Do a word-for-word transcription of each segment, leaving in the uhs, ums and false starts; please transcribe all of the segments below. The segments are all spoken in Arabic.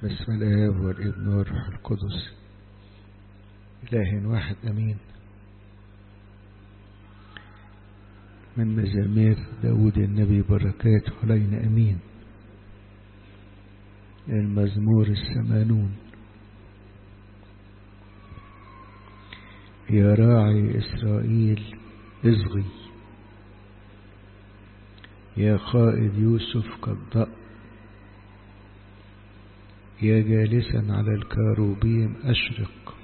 بسم الآب والابن والروح القدس إله واحد أمين. من مزامير داود النبي بركات علينا أمين. المزمور الثمانون. يا راعي إسرائيل اصغي، يا قائد يوسف قد ضأ، يا جالسا على الكاروبيم أشرق،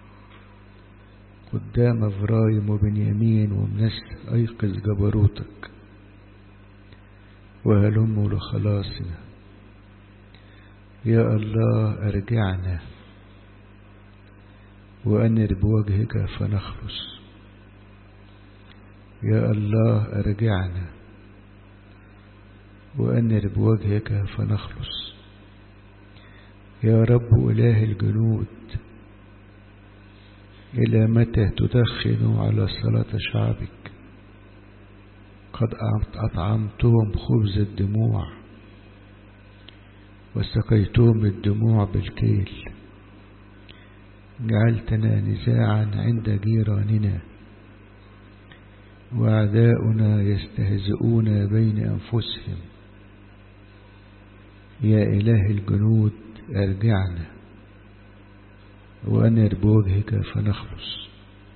قدام إفرايم وبنيامين ومنسل أيقظ جبروتك وهلموا لخلاصنا. يا الله أرجعنا وأنر بوجهك فنخلص. يا الله أرجعنا وأنر بوجهك فنخلص. يا رب إله الجنود، إلى متى تدخن على صلاة شعبك؟ قد أطعمتهم خبز الدموع وسقيتهم الدموع بالكيل. جعلتنا نزاعا عند جيراننا، وأعداؤنا يستهزئون بين أنفسهم. يا إله الجنود أرجعنا وأنر بوجهك فنخلص.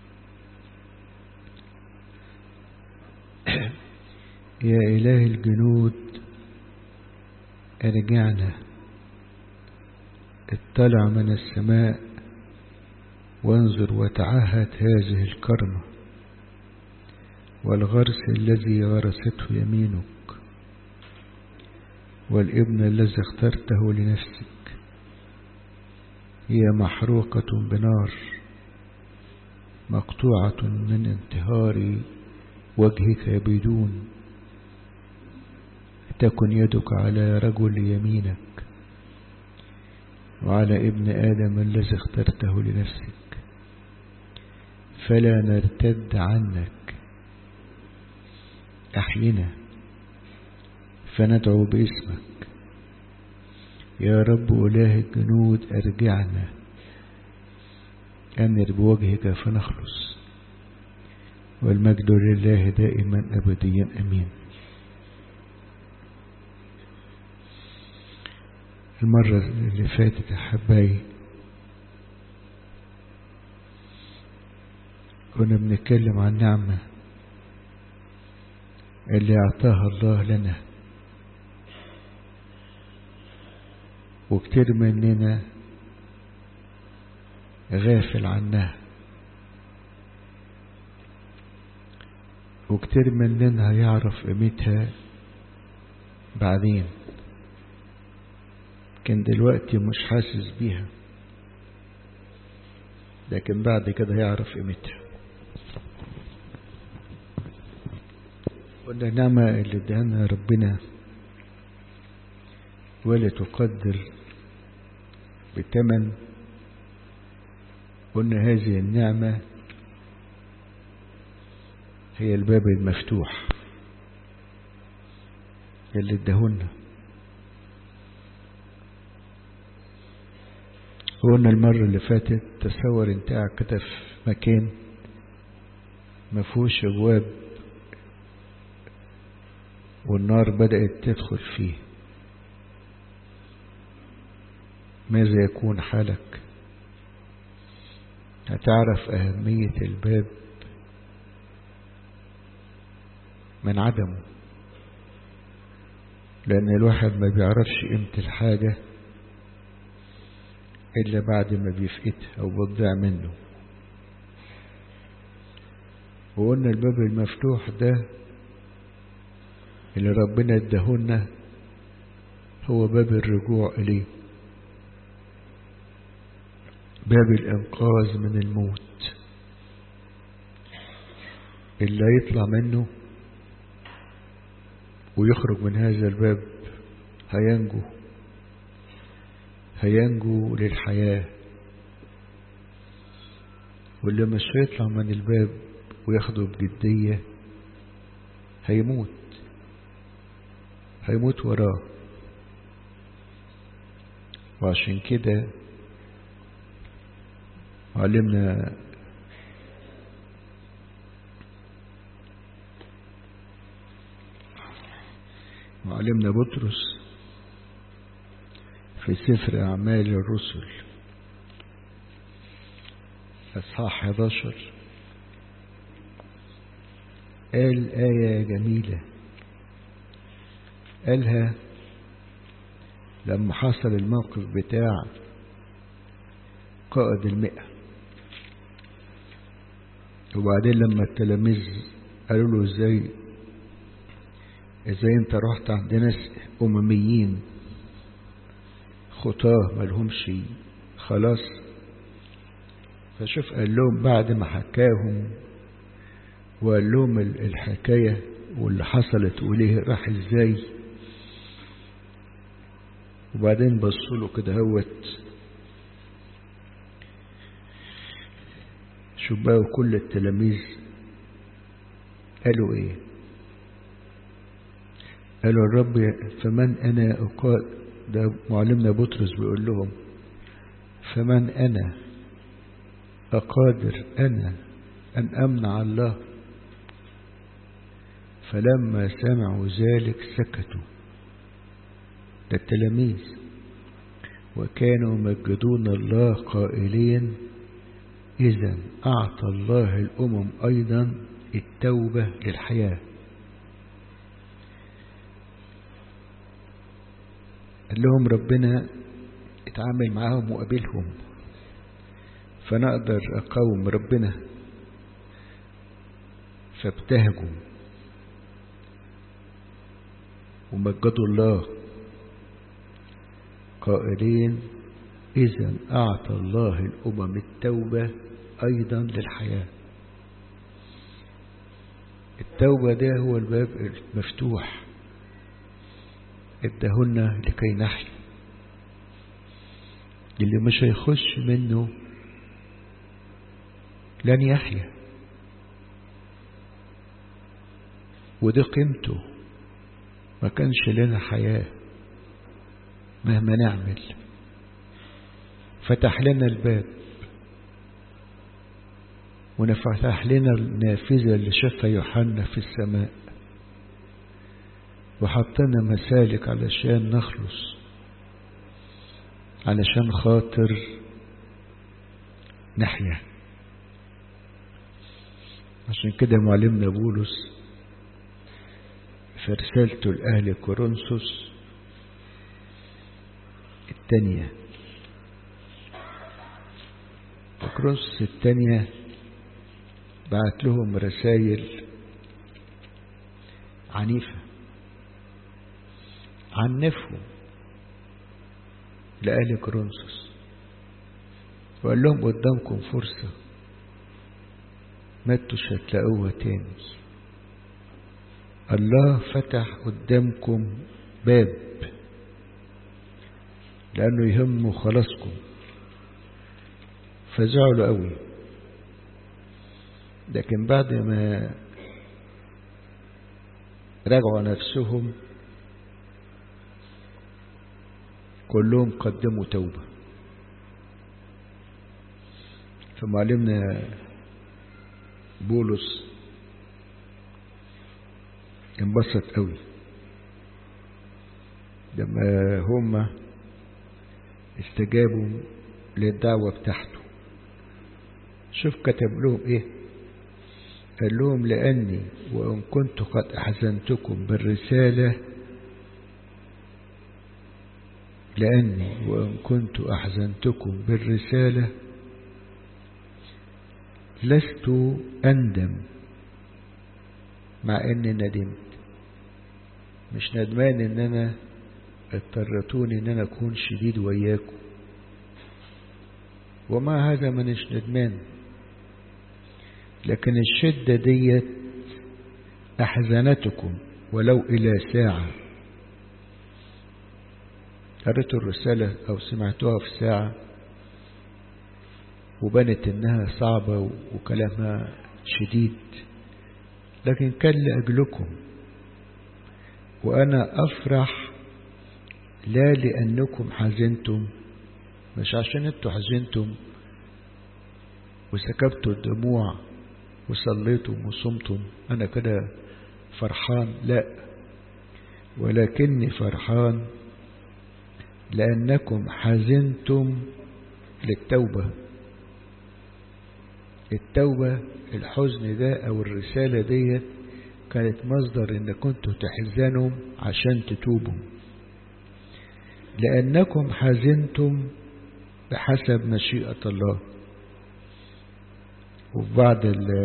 يا إله الجنود أرجعنا، اطلع من السماء وانظر وتعهد هذه الكرمة والغرس الذي غرسته يمينك والابن الذي اخترته لنفسك. هي محروقة بنار مقطوعة من انتهار وجهك يبيدون. تكن يدك على رجل يمينك وعلى ابن آدم الذي اخترته لنفسك، فلا نرتد عنك. أحينا فندعو باسمك. يا رب إله الجنود أرجعنا، أنر بوجهك فنخلص. والمجد لله دائما أبديا أمين. المرة اللي فاتت أحبائي كنا بنتكلم عن نعمة اللي أعطاها الله لنا، وكتير مننا غافل عنها، وكتير مننا هيعرف قيمتها بعدين، كان دلوقتي مش حاسس بيها، لكن بعد كده هيعرف قيمتها. قلنا النعمة اللي ادانا ربنا ولا تقدر بثمن. قلنا هذه النعمة هي الباب المفتوح اللي اداهولنا. قلنا المرة اللي فاتت تصور انت قاعد كده في مكان مفهوش ابواب والنار بدأت تدخل فيه، ماذا يكون حالك؟ هتعرف أهمية الباب من عدمه، لأن الواحد ما بيعرفش قيمة الحاجة إلا بعد ما بيفقدها أو بتضيع منه. وقلنا الباب المفتوح ده اللي ربنا اداهولنا هو باب الرجوع إليه، باب الإنقاذ من الموت. اللي يطلع منه ويخرج من هذا الباب هينجو، هينجو للحياة. واللي مش هيطلع من الباب وياخده بجدية هيموت، هيموت وراه. وعشان كده علمنا معلمنا بطرس في سفر أعمال الرسل أصحاح احد عشر قال آية جميلة، قالها لما حصل الموقف بتاع قائد المئة، وبعدين لما التلاميذ قالوا له ازاي ازاي انت رحت عند ناس أمميين خطاه ملهمش خلاص. فشوف قال لهم بعد ما حكاهم وقال لهم الحكاية واللي حصلت وليه راح ازاي، وبعدين بصوا له كده هوت، شوف بقى كل التلاميذ قالوا ايه؟ قالوا الرب فمن انا أقال، ده معلمنا بطرس بيقول لهم فمن انا أقادر أنا أن أمنع الله؟ فلما سمعوا ذلك سكتوا، ده التلاميذ، وكانوا يمجدون الله قائلين إذا أعطى الله الأمم أيضا التوبة للحياة. قال لهم ربنا اتعامل معاهم وقابلهم، فأنا أقدر أقاوم ربنا؟ فابتهجوا ومجدوا الله قائلين إذا أعطى الله الأمم التوبة أيضا للحياة. التوبة ده هو الباب المفتوح ادهنا لكي نحيا، اللي مش هيخش منه لن يحيا، وده قيمته. ما كانش لنا حياة مهما نعمل، فتح لنا الباب ونفتح لنا النافذة اللي شافها يوحنا في السماء، وحطنا مسالك علشان نخلص، علشان خاطر نحيا. عشان كده معلمنا بولس في رسالته لأهل كورنثوس الثانية، كورنثوس الثانية بعت لهم رسائل عنيفة عنفهم لأهل كورنثوس، وقال لهم قدامكم فرصة ما انتوش هتلاقوها تاني. الله فتح قدامكم باب لأنه يهمه خلاصكم، فزعلوا قوي. لكن بعد ما راجعوا نفسهم كلهم قدموا توبة. فمعلمنا بولس انبسط قوي لما هم استجابوا للدعوة بتاعته. شوف كتب لهم ايه، قال لهم لأني وإن كنت قد أحزنتكم بالرسالة لأني وإن كنت أحزنتكم بالرسالة لست أندم، مع أني ندمت. مش ندمان إن أنا اضطرتوني إن أنا أكون شديد وياكم، ومع هذا منش ندمان، لكن الشدة ديت أحزنتكم ولو إلى ساعة. قرأتوا الرسالة أو سمعتوها في ساعة وبنت إنها صعبة وكلامها شديد، لكن كان لأجلكم، وأنا أفرح لا لأنكم حزنتم مش عشان انتوا حزنتم وسكبتوا الدموع وصليتم وصمتم أنا كده فرحان، لا، ولكني فرحان لأنكم حزنتم للتوبة. التوبة، الحزن ده أو الرسالة دي كانت مصدر إن كنتوا تحزنوا عشان تتوبوا، لأنكم حزنتم بحسب مشيئة الله. وفي بعض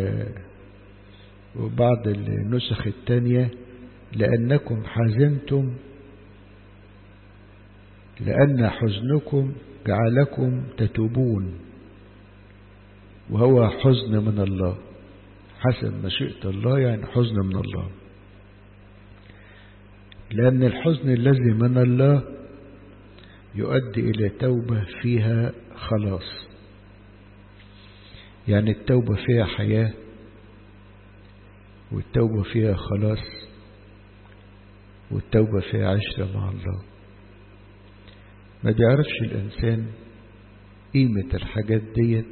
وبعض النسخ التانية لأنكم حزنتم لأن حزنكم جعلكم تتوبون، وهو حزن من الله حسب مشيئة الله، يعني حزن من الله. لأن الحزن الذي من الله يؤدي إلى توبة فيها خلاص، يعني التوبة فيها حياة، والتوبة فيها خلاص، والتوبة فيها عشرة مع الله. ما بيعرفش الإنسان قيمة الحاجات ديت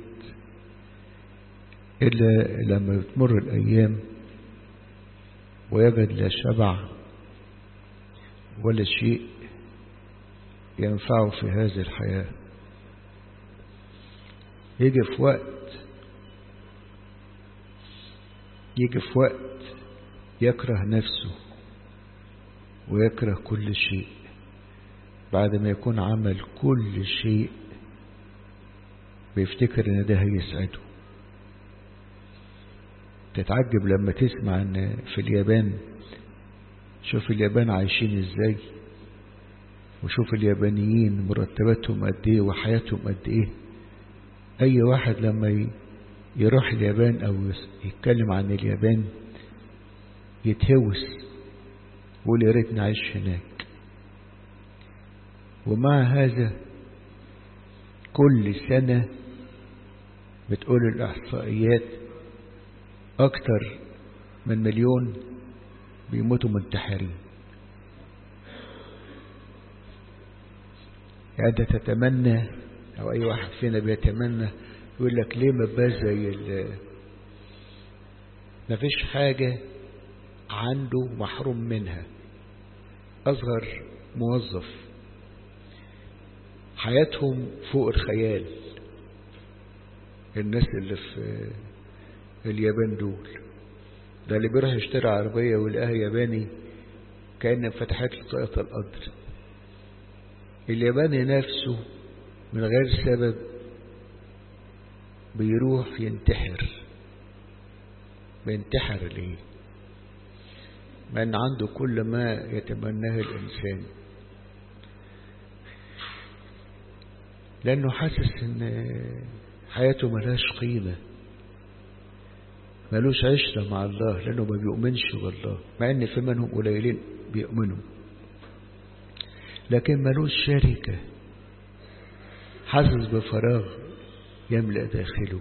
إلا لما بتمر الأيام ويجد لا شبع ولا شيء ينفعه في هذه الحياة. يجي في وقت يجي في وقت يكره نفسه ويكره كل شيء بعد ما يكون عمل كل شيء، بيفتكر ان ده هيسعده. تتعجب لما تسمع ان في اليابان، شوف اليابان عايشين ازاي، وشوف اليابانيين مرتباتهم قد ايه وحياتهم قد ايه. اي واحد لما يروح اليابان او يتكلم عن اليابان يتهوس ويقول يا ريت نعيش هناك. ومع هذا كل سنة بتقول الإحصائيات أكتر من مليون بيموتوا منتحرين. يعني أنت تتمنى، أو أي واحد فينا بيتمنى، يقول لك ليه ما بقاش زي ال ما فيش حاجة عنده محروم منها. أصغر موظف حياتهم فوق الخيال. الناس اللي في اليابان دول، ده اللي بيروح يشتري عربية ويلاقيها ياباني كأن فتحت له طاقة القدر. الياباني نفسه من غير سبب بيروح ينتحر. بينتحر ليه؟ مع ان عنده كل ما يتمناه الإنسان، لأنه حاسس ان حياته ملهاش قيمة، ملوش عشرة مع الله، لأنه ما بيؤمنش بالله، مع ان في منهم قليلين بيؤمنوا، لكن ملوش شركة. حاسس بفراغ يملأ داخله.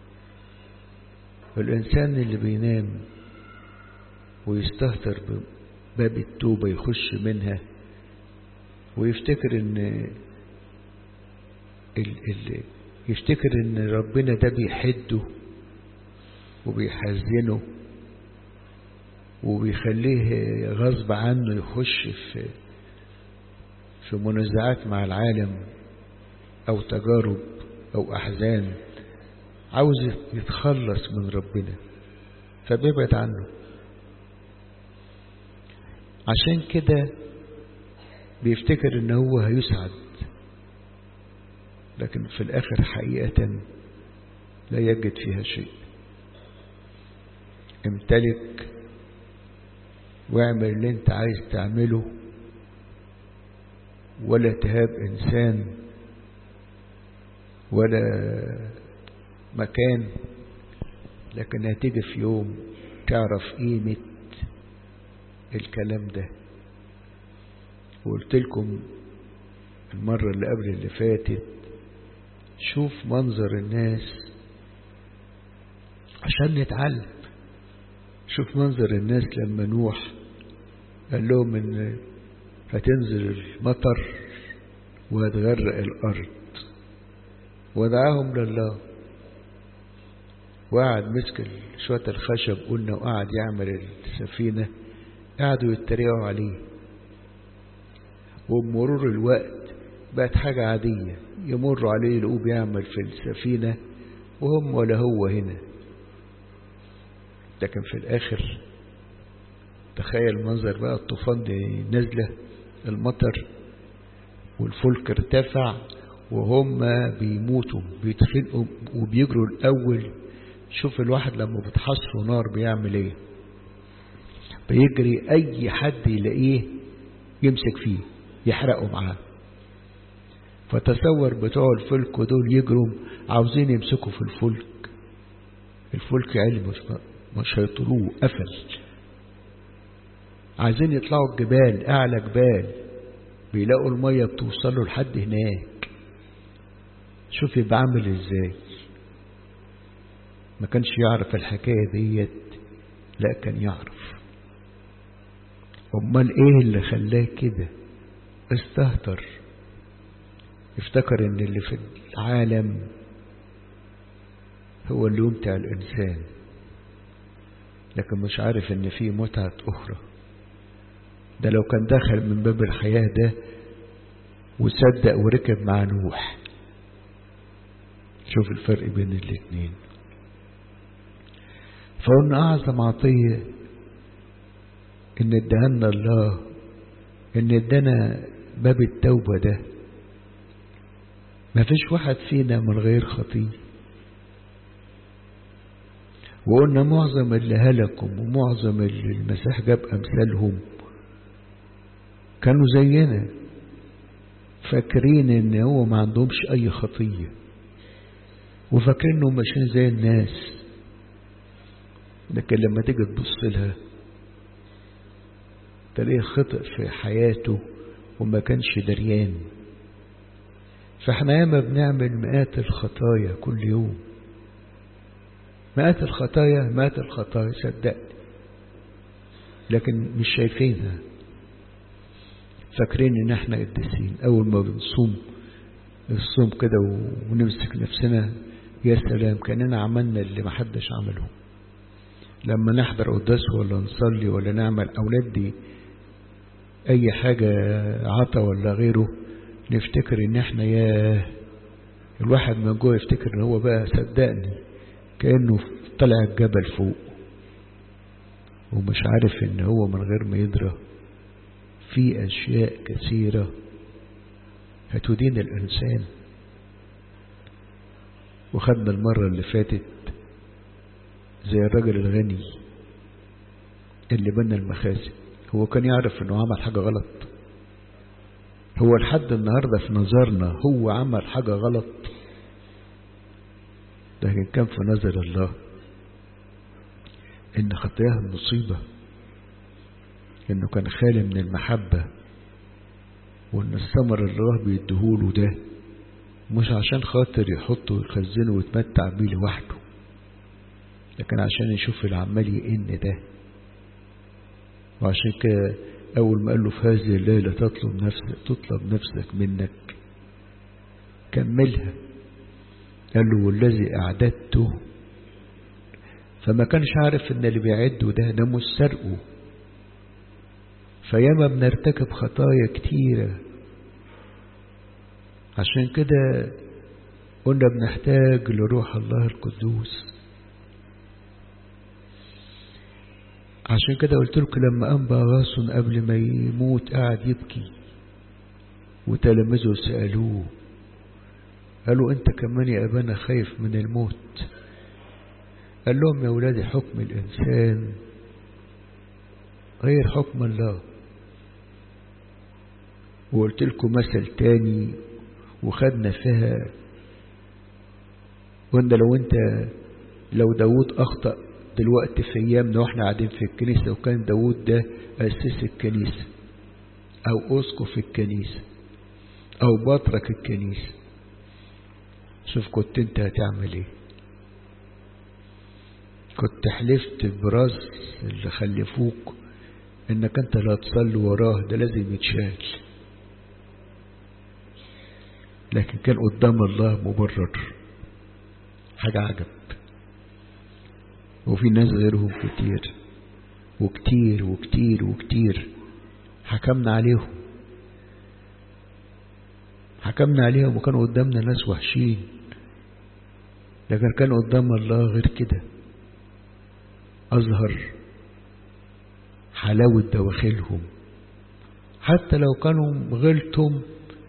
والإنسان اللي بينام ويستهتر بباب التوبة يخش منها ويفتكر ان ال ال يفتكر ان ربنا ده بيحده وبيحزنه وبيخليه غصب عنه يخش في في منازعات مع العالم او تجارب او احزان، عاوز يتخلص من ربنا فبيبعد عنه. عشان كده بيفتكر ان هو هيسعد، لكن في الاخر حقيقة لا يجد فيها شيء. امتلك واعمل اللي انت عايز تعمله، ولا تهاب انسان ولا مكان، لكن هتيجي في يوم تعرف قيمة الكلام ده. وقلت لكم المرة اللي قبل اللي فاتت، شوف منظر الناس عشان نتعلم. شوف منظر الناس لما نوح قال لهم ان هتنزل المطر وهتغرق الارض. ودعاهم لله، وقعد مسك شوية الخشب قلنا وقعد يعمل السفينة، قعدوا يتريقوا عليه. وبمرور الوقت بقت حاجة عادية، يمروا عليه يلاقوه بيعمل في السفينة وهم ولا هو هنا. لكن في الآخر تخيل منظر بقى، الطوفان دي نزلة، المطر والفلك ارتفع وهم بيموتوا بيتخنقوا وبيجروا الأول. شوف الواحد لما بتحصره نار بيعمل ايه، بيجري أي حد يلاقيه يمسك فيه يحرقه معاه. فتصور بتوع الفلك دول يجروا عاوزين يمسكوا في الفلك، الفلك علم مش هيطلوه، قفل. عايزين يطلعوا الجبال، أعلى جبال، بيلاقوا المية بتوصلوا لحد هناك. شوف يبقى عامل ازاي. ما كانش يعرف الحكاية ديت، لا كان يعرف. امال ايه اللي خلاه كده؟ استهتر، افتكر ان اللي في العالم هو اللي يمتع الانسان، لكن مش عارف ان في متعة اخرى. ده لو كان دخل من باب الحياة ده وصدق وركب مع نوح. شوف الفرق بين الاثنين. فقلنا اعظم عطية ان ادهنا الله، ان ادانا باب التوبة ده. ما فيش واحد فينا من غير خطية. وقلنا معظم اللي هلكم ومعظم اللي المسيح جاب امثالهم كانوا زينا، فاكرين ان هو ما عندهمش اي خطية، وفاكرين انهم ماشيين زي الناس. لكن لما تيجي تبص لها تلاقيه خطئ في حياته وما كانش دريان. فاحنا ياما بنعمل مئات الخطايا كل يوم، مئات الخطايا مئات الخطايا صدقني، لكن مش شايفينها. فاكرين ان احنا قديسين. اول ما بنصوم الصوم كده ونمسك نفسنا، يا سلام كأننا عملنا اللي ما حدش عمله. لما نحضر قداس ولا نصلي ولا نعمل أولاد دي أي حاجة عطا ولا غيره، نفتكر إن إحنا ياه، الواحد من جوه يفتكر إن هو بقى صدقني كأنه طلع الجبل فوق، ومش عارف إن هو من غير ما يدرى في أشياء كثيرة هتدين الإنسان. وخدنا المرة اللي فاتت زي الرجل الغني اللي بنى المخازن. هو كان يعرف انه عمل حاجة غلط؟ هو لحد النهاردة في نظرنا هو عمل حاجة غلط، لكن كان في نظر الله ان خطاياه مصيبة، انه كان خالي من المحبة، وان الثمر اللي الله بيديهوله ده مش عشان خاطر يحطه ويخزنه ويتمتع بيه لوحده، لكن عشان يشوف العمال يئن ده. وعشان كده أول ما قال له في هذه الليلة تطلب نفسك تطلب نفسك منك كملها. قال له والذي أعددته. فما كانش عارف إن اللي بيعده ده ده مش سرقه. فياما بنرتكب خطايا كتيرة. عشان كده قلنا بنحتاج لروح الله القدوس. عشان كده قلت لكم لما قام باغاص قبل ما يموت قاعد يبكي، وتلاميذه سألوه قالوا انت كمان يا ابانا خايف من الموت؟ قال لهم يا ولادي حكم الانسان غير حكم الله. وقلت لكم مثل تاني وخدنا فيها، وان لو انت لو داود اخطأ دلوقتي في ايامنا واحنا قاعدين في الكنيسة، وكان داود ده اسس الكنيسة او اسقف الكنيسة او بطرك الكنيسة، شوف كنت انت هتعمل ايه؟ كنت حلفت براس اللي خلفوك انك انت لا تصلي وراه، ده لازم يتشال. لكن كان قدام الله مبرر. حاجة عجب. وفي ناس غيرهم كتير وكتير وكتير وكتير حكمنا عليهم حكمنا عليهم وكانوا قدامنا ناس وحشين، لكن كان قدام الله غير كده، أظهر حلاوة دواخلهم. حتى لو كانوا غلطهم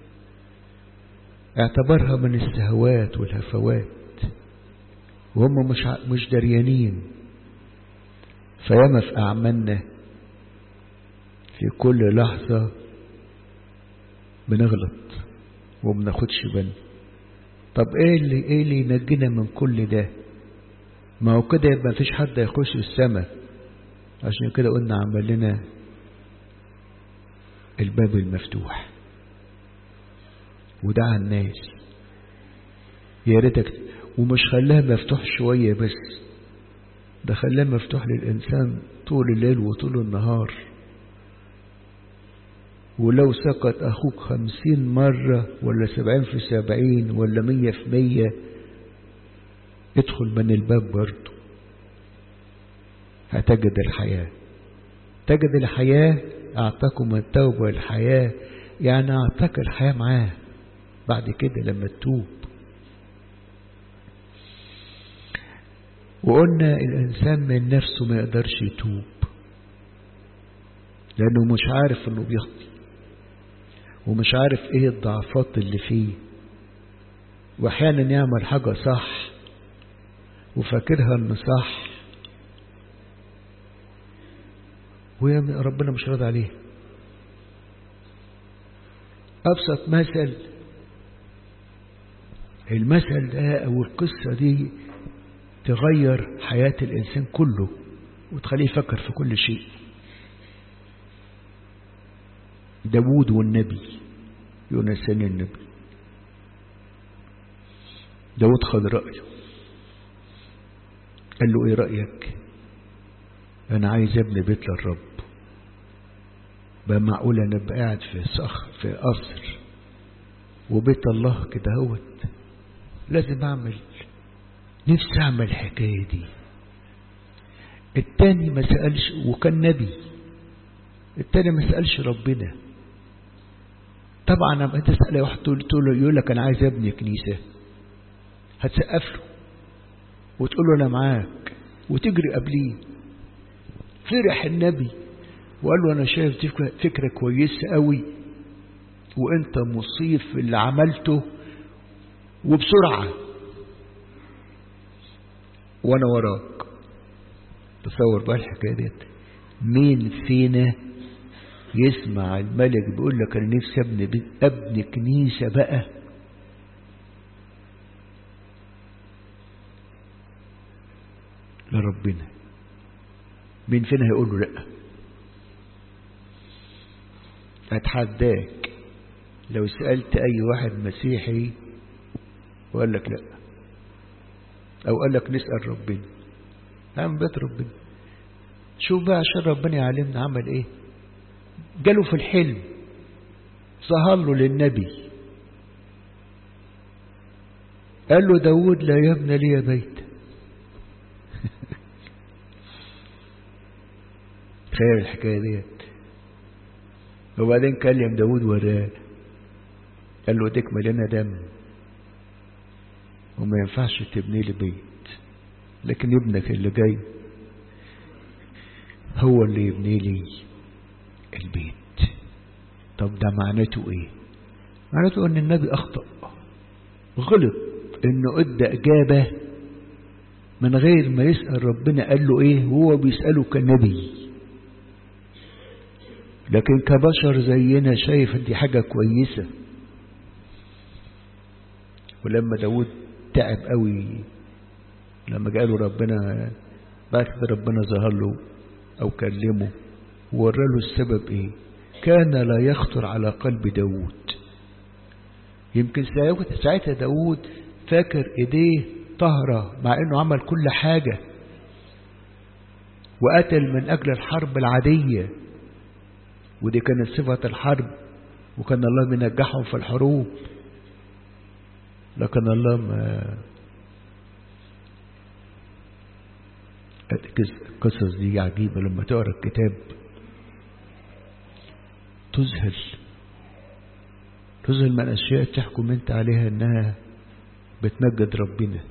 اعتبرها من السهوات والهفوات وهم مش مش دريانين. فياما في أعمالنا في كل لحظة بنغلط ومناخدش بالنا. طب ايه اللي ايه اللي ينجينا من كل ده؟ ما هو كده يبقى مفيش حد يخش السماء. عشان كده قلنا عمل لنا الباب المفتوح ودعا الناس. يا ريتك ومش خلاها مفتوح شوية بس، ده خلاه مفتوح للإنسان طول الليل وطول النهار. ولو سقط أخوك خمسين مرة ولا سبعين في سبعين ولا مية في مية ادخل من الباب برضو هتجد الحياة. تجد الحياة. أعطاكم التوبة والحياة، يعني أعطاك الحياة معاه بعد كده لما تتوب. وقلنا الإنسان من نفسه ما يقدرش يتوب لأنه مش عارف أنه بيخطي ومش عارف إيه الضعفات اللي فيه، وأحيانا يعمل حاجة صح وفاكرها أنه صح وربنا مش راضي عليه. أبسط مثل المثل ده أو القصة دي تغير حياة الإنسان كله وتخليه يفكر في كل شيء. داود والنبي يونسان النبي. داود خد رأيه، قال له ايه رأيك؟ انا عايز ابني بيت للرب. بقى معقول انا ابقى قاعد في صخر في قصر وبيت الله كده هوت؟ لازم اعمل، نفسي اعمل الحكاية دي. التاني ما سألش وكان نبي، التاني ما سألش ربنا. طبعا لما انت تسأل واحد تقول له يقول لك انا عايز ابني كنيسة، هتسقف له وتقول له انا معاك وتجري قبليه. فرح النبي وقال له انا شايف فكرة كويسة قوي وانت مصيب في اللي عملته وبسرعة وانا وراك. تصور بقى الحكاية دي. مين فينا يسمع الملك بيقول لك انا نفسي ابني ابني كنيسة بقى؟ لربنا مين فينا هيقول له لا؟ اتحداك لو سألت اي واحد مسيحي وقال لك لا، او قال لك نسأل ربنا عن بيت ربنا. شوف بقى عشان ربنا يعلمنا عمل ايه. جاله في الحلم، ظهر له للنبي قال له داود لا يبنى لي بيت. تخيل الحكاية دي. وبعدين كلم داود وراه قال له ديك مليانة دم وما ينفعش تبني لي بيت، لكن ابنك اللي جاي هو اللي يبني لي البيت. طب ده معناته ايه؟ معناته ان النبي اخطأ، غلط انه ادى اجابة من غير ما يسأل ربنا قال له ايه وهو بيسأله كنبي. لكن كبشر زينا شايف دي حاجة كويسة. ولما داود تعب قوي لما قالوا ربنا بعد ربنا ظهر له او كلمه وورى له السبب ايه، كان لا يخطر على قلب داود. يمكن ساعتها داود فاكر ايديه طهرة مع انه عمل كل حاجة وقتل من اجل الحرب العادية، ودي كانت صفة الحرب وكان الله بينجحهم في الحروب. لكن الله ما القصص دي عجيبة. لما تقرأ الكتاب تذهل تذهل من أشياء تحكم أنت عليها أنها بتمجد ربنا،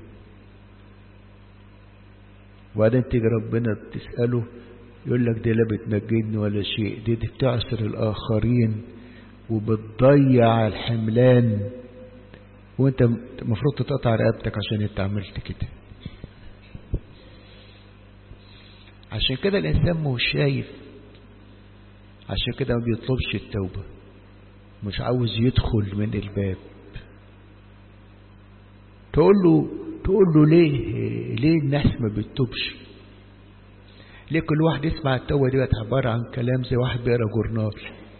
وبعدين تيجي ربنا تسأله يقول لك دي لا بتمجدني ولا شيء، دي, دي بتعسر الآخرين وبتضيع الحملان، وانت المفروض تقطع رقبتك عشان انت عملت كده. عشان كده الإنسان مش شايف، عشان كده ما بيطلبش التوبة، مش عاوز يدخل من الباب. تقول له تقول له ليه ليه الناس ما بتتوبش؟ ليه كل واحد يسمع التوبة دي عبارة عن كلام زي واحد بيقرا جورنال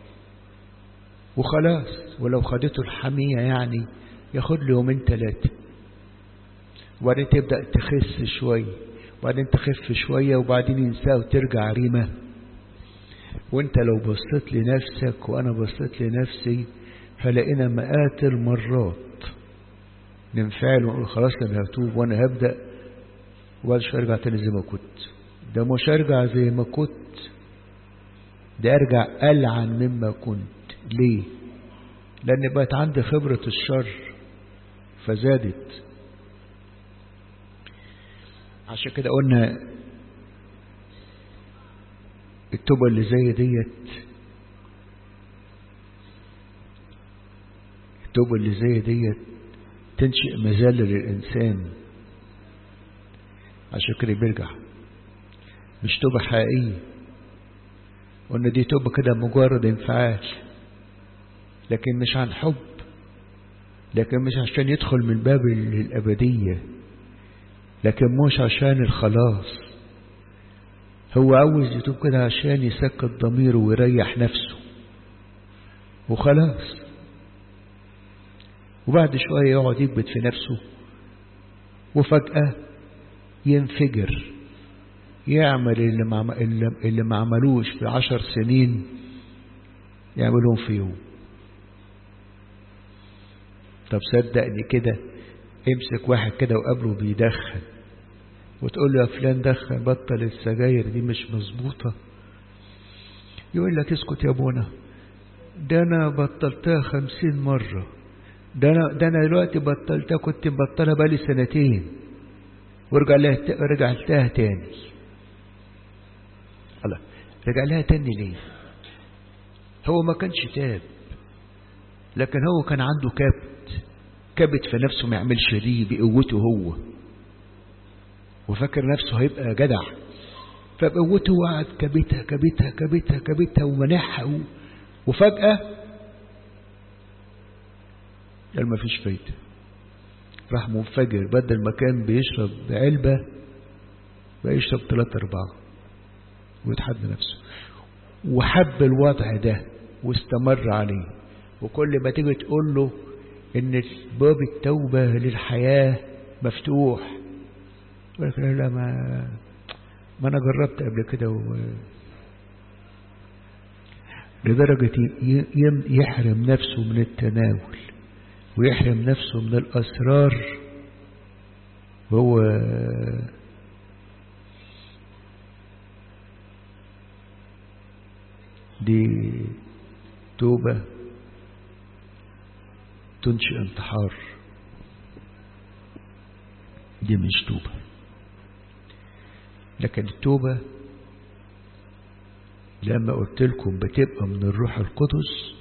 وخلاص، ولو خدته الحمية يعني ياخد له يومين ثلاثة، وبعدين تبدأ تخس شوية، وبعدين تخف شوية، وبعدين ينساه وترجع عريمة. وانت لو بصيت لنفسك وانا بصيت لنفسي هلاقينا مئات المرات ننفعل ونقول خلاص انا هتوب وانا هبدأ، وبعد شوية ارجع تاني زي ما كنت. ده مش ارجع زي ما كنت، ده ارجع ألعن مما كنت. ليه؟ لان بقت عندي خبرة الشر فزادت. عشان كده قلنا التوبة اللي زي ديت التوبة اللي زي ديت تنشئ مزال للإنسان. عشان كده بيرجع، مش توبة حقيقية. قلنا دي توبة كده مجرد انفعال، لكن مش عن حب، لكن مش عشان يدخل من باب الأبدية، لكن مش عشان الخلاص. هو عاوز يتوب كده عشان يسكت ضميره ويريح نفسه وخلاص، وبعد شوية يقعد يكبت في نفسه، وفجأة ينفجر، يعمل اللي ما اللي ما عملوش في عشر سنين يعملهم في يوم. طب صدقني كده، امسك واحد كده وقابله بيدخن وتقول له يا فلان دخن، بطل السجاير دي مش مظبوطة، يقول لك اسكت يا ابونا، ده انا بطلتها خمسين مرة، ده انا ده انا دلوقتي بطلتها، كنت مبطلها بقالي سنتين ورجع لها رجع لها تاني. الله، رجع لها تاني ليه؟ هو ما كانش تاب، لكن هو كان عنده كبت كبت في نفسه ما يعملش دي بقوته هو، وفكر نفسه هيبقى جدع، فبقوته وقعد كبتها كبتها كبتها كبتها ومنحها، وفجأة قال ما فيش فايدة، راح منفجر، بدل ما كان بيشرب بعلبة بقى يشرب ثلاثة أربعة ويتحدى نفسه، وحب الوضع ده واستمر عليه. وكل ما تيجي تقول له ان باب التوبة للحياة مفتوح، يقول لك لا ما ما انا جربت قبل كده و... لدرجة يحرم نفسه من التناول ويحرم نفسه من الأسرار، وهو دي توبة تنشئ انتحار، دي مش توبة. لكن التوبة لما قلت لكم بتبقى من الروح القدس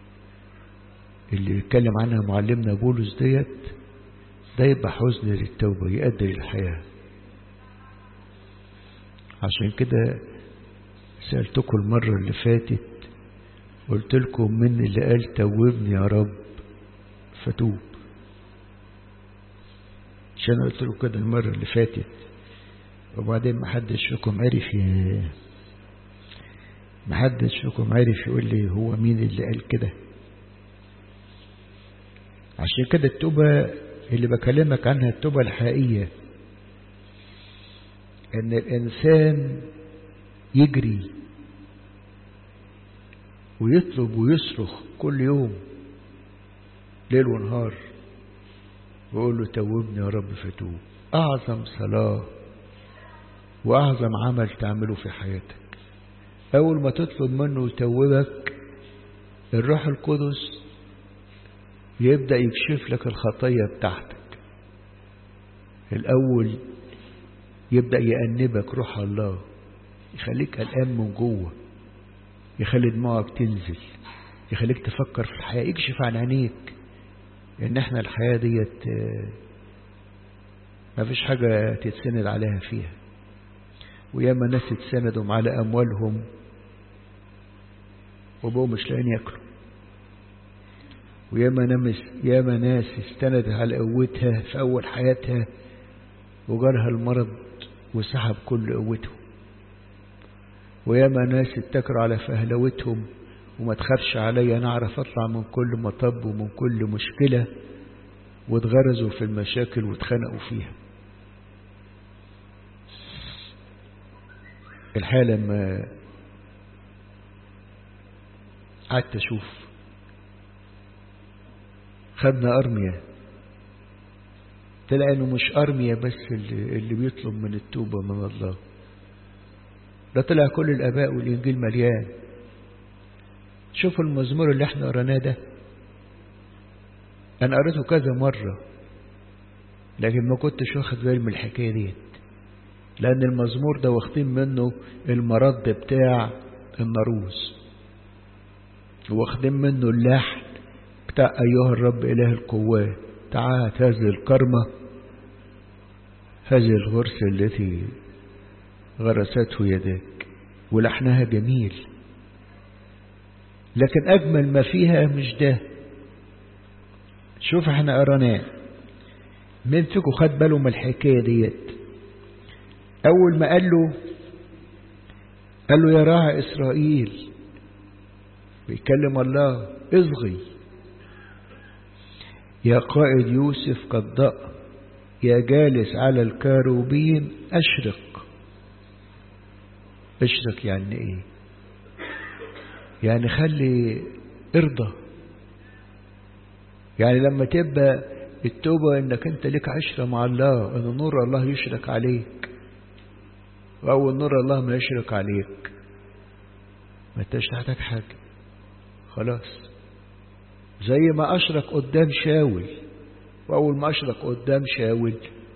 اللي يتكلم عنها معلمنا بولس ديت، ده يبقى حزن للتوبة يؤدي للحياة. عشان كده سألتكم المرة اللي فاتت، قلت لكم من اللي قال توبني يا رب فتوب، عشان قلت لكم كده المرة اللي فاتت، وبعدين محدش فيكم عرف ي... محدش فيكم عرف يقول لي هو مين اللي قال كده. عشان كده التوبة اللي بكلمك عنها التوبة الحقيقية، ان الانسان يجري ويطلب ويصرخ كل يوم ليل ونهار وقول له توبني يا رب فتوب. أعظم صلاة وأعظم عمل تعمله في حياتك أول ما تطلب منه يتوبك، الروح القدس يبدأ يكشف لك الخطية بتاعتك. الأول يبدأ يأنبك روح الله، يخليك قلقان من جوه، يخلي دموعك تنزل، يخليك تفكر في الحياة، يكشف عن عينيك ان احنا الحياة ديت ما فيش حاجة تتسند عليها فيها. وياما ناس اتسندوا على اموالهم وبقوا مش لاقيين ياكلوا، وياما ناس ياما ناس استندت على قوتها في اول حياتها وجالها المرض وسحب كل قوتهم. وياما ناس اتكروا على فهلوتهم وما تخافش عليا انا اعرف اطلع من كل مطب ومن كل مشكلة، واتغرزوا في المشاكل واتخنقوا فيها. الحقيقة لما قعدت اشوف، خدنا ارميا، طلع انه مش ارميا بس اللي, اللي بيطلب من التوبة من الله، ده طلع كل الاباء والانجيل مليان. شوفوا المزمور اللي احنا قرناه ده، انا قريته كذا مرة لكن ما كنتش واخد بالي من الحكاية ديت، لان المزمور ده واخدين منه المرض بتاع الناروز، واخدين منه اللحن بتاع ايها الرب اله القوات، تعالت هذه الكرمة، هذه الغرس التي غرسته يدك، ولحنها جميل. لكن أجمل ما فيها مش ده. شوف احنا قرناه، مين فيكم خد باله من الحكاية ديت؟ أول ما قال له قال له يا راعي إسرائيل، بيكلم الله، اصغي يا قائد يوسف قد ضاء، يا جالس على الكاروبين أشرق. اشرق يعني ايه؟ يعني خلي ارضى، يعني لما تبقى التوبة انك انت لك عشرة مع الله، ان نور الله يشرق عليك، واول نور الله ما يشرق عليك ما انتش تحتاج حاجة خلاص. زي ما اشرق قدام شاول، واول ما اشرق قدام شاول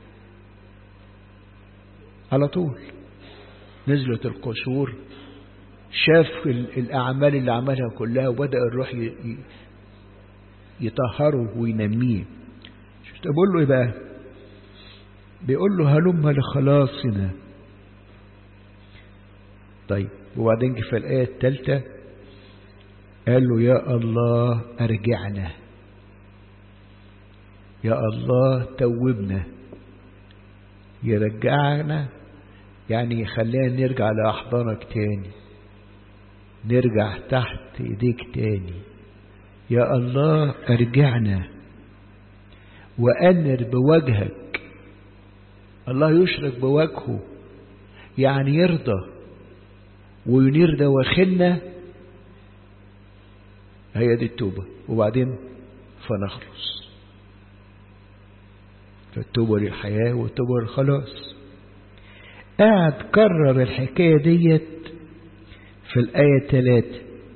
على طول نزلت القشور، شاف الأعمال اللي عملها كلها وبدأ الروح يطهره وينميه. شفت بقول له ايه بقى؟ بيقول له هلم لخلاصنا. طيب وبعدين في الآية الثالثة قال له يا الله أرجعنا، يا الله توبنا. يرجعنا يعني يخلينا نرجع لأحضانك تاني، نرجع تحت ايديك تاني. يا الله ارجعنا وأنر بوجهك. الله يشرق بوجهه يعني يرضى وينير دواخلنا، هي دي التوبة. وبعدين فنخلص. فالتوبة للحياة والتوبة للخلاص. قاعد كرر الحكاية ديت في الآية ثلاثة،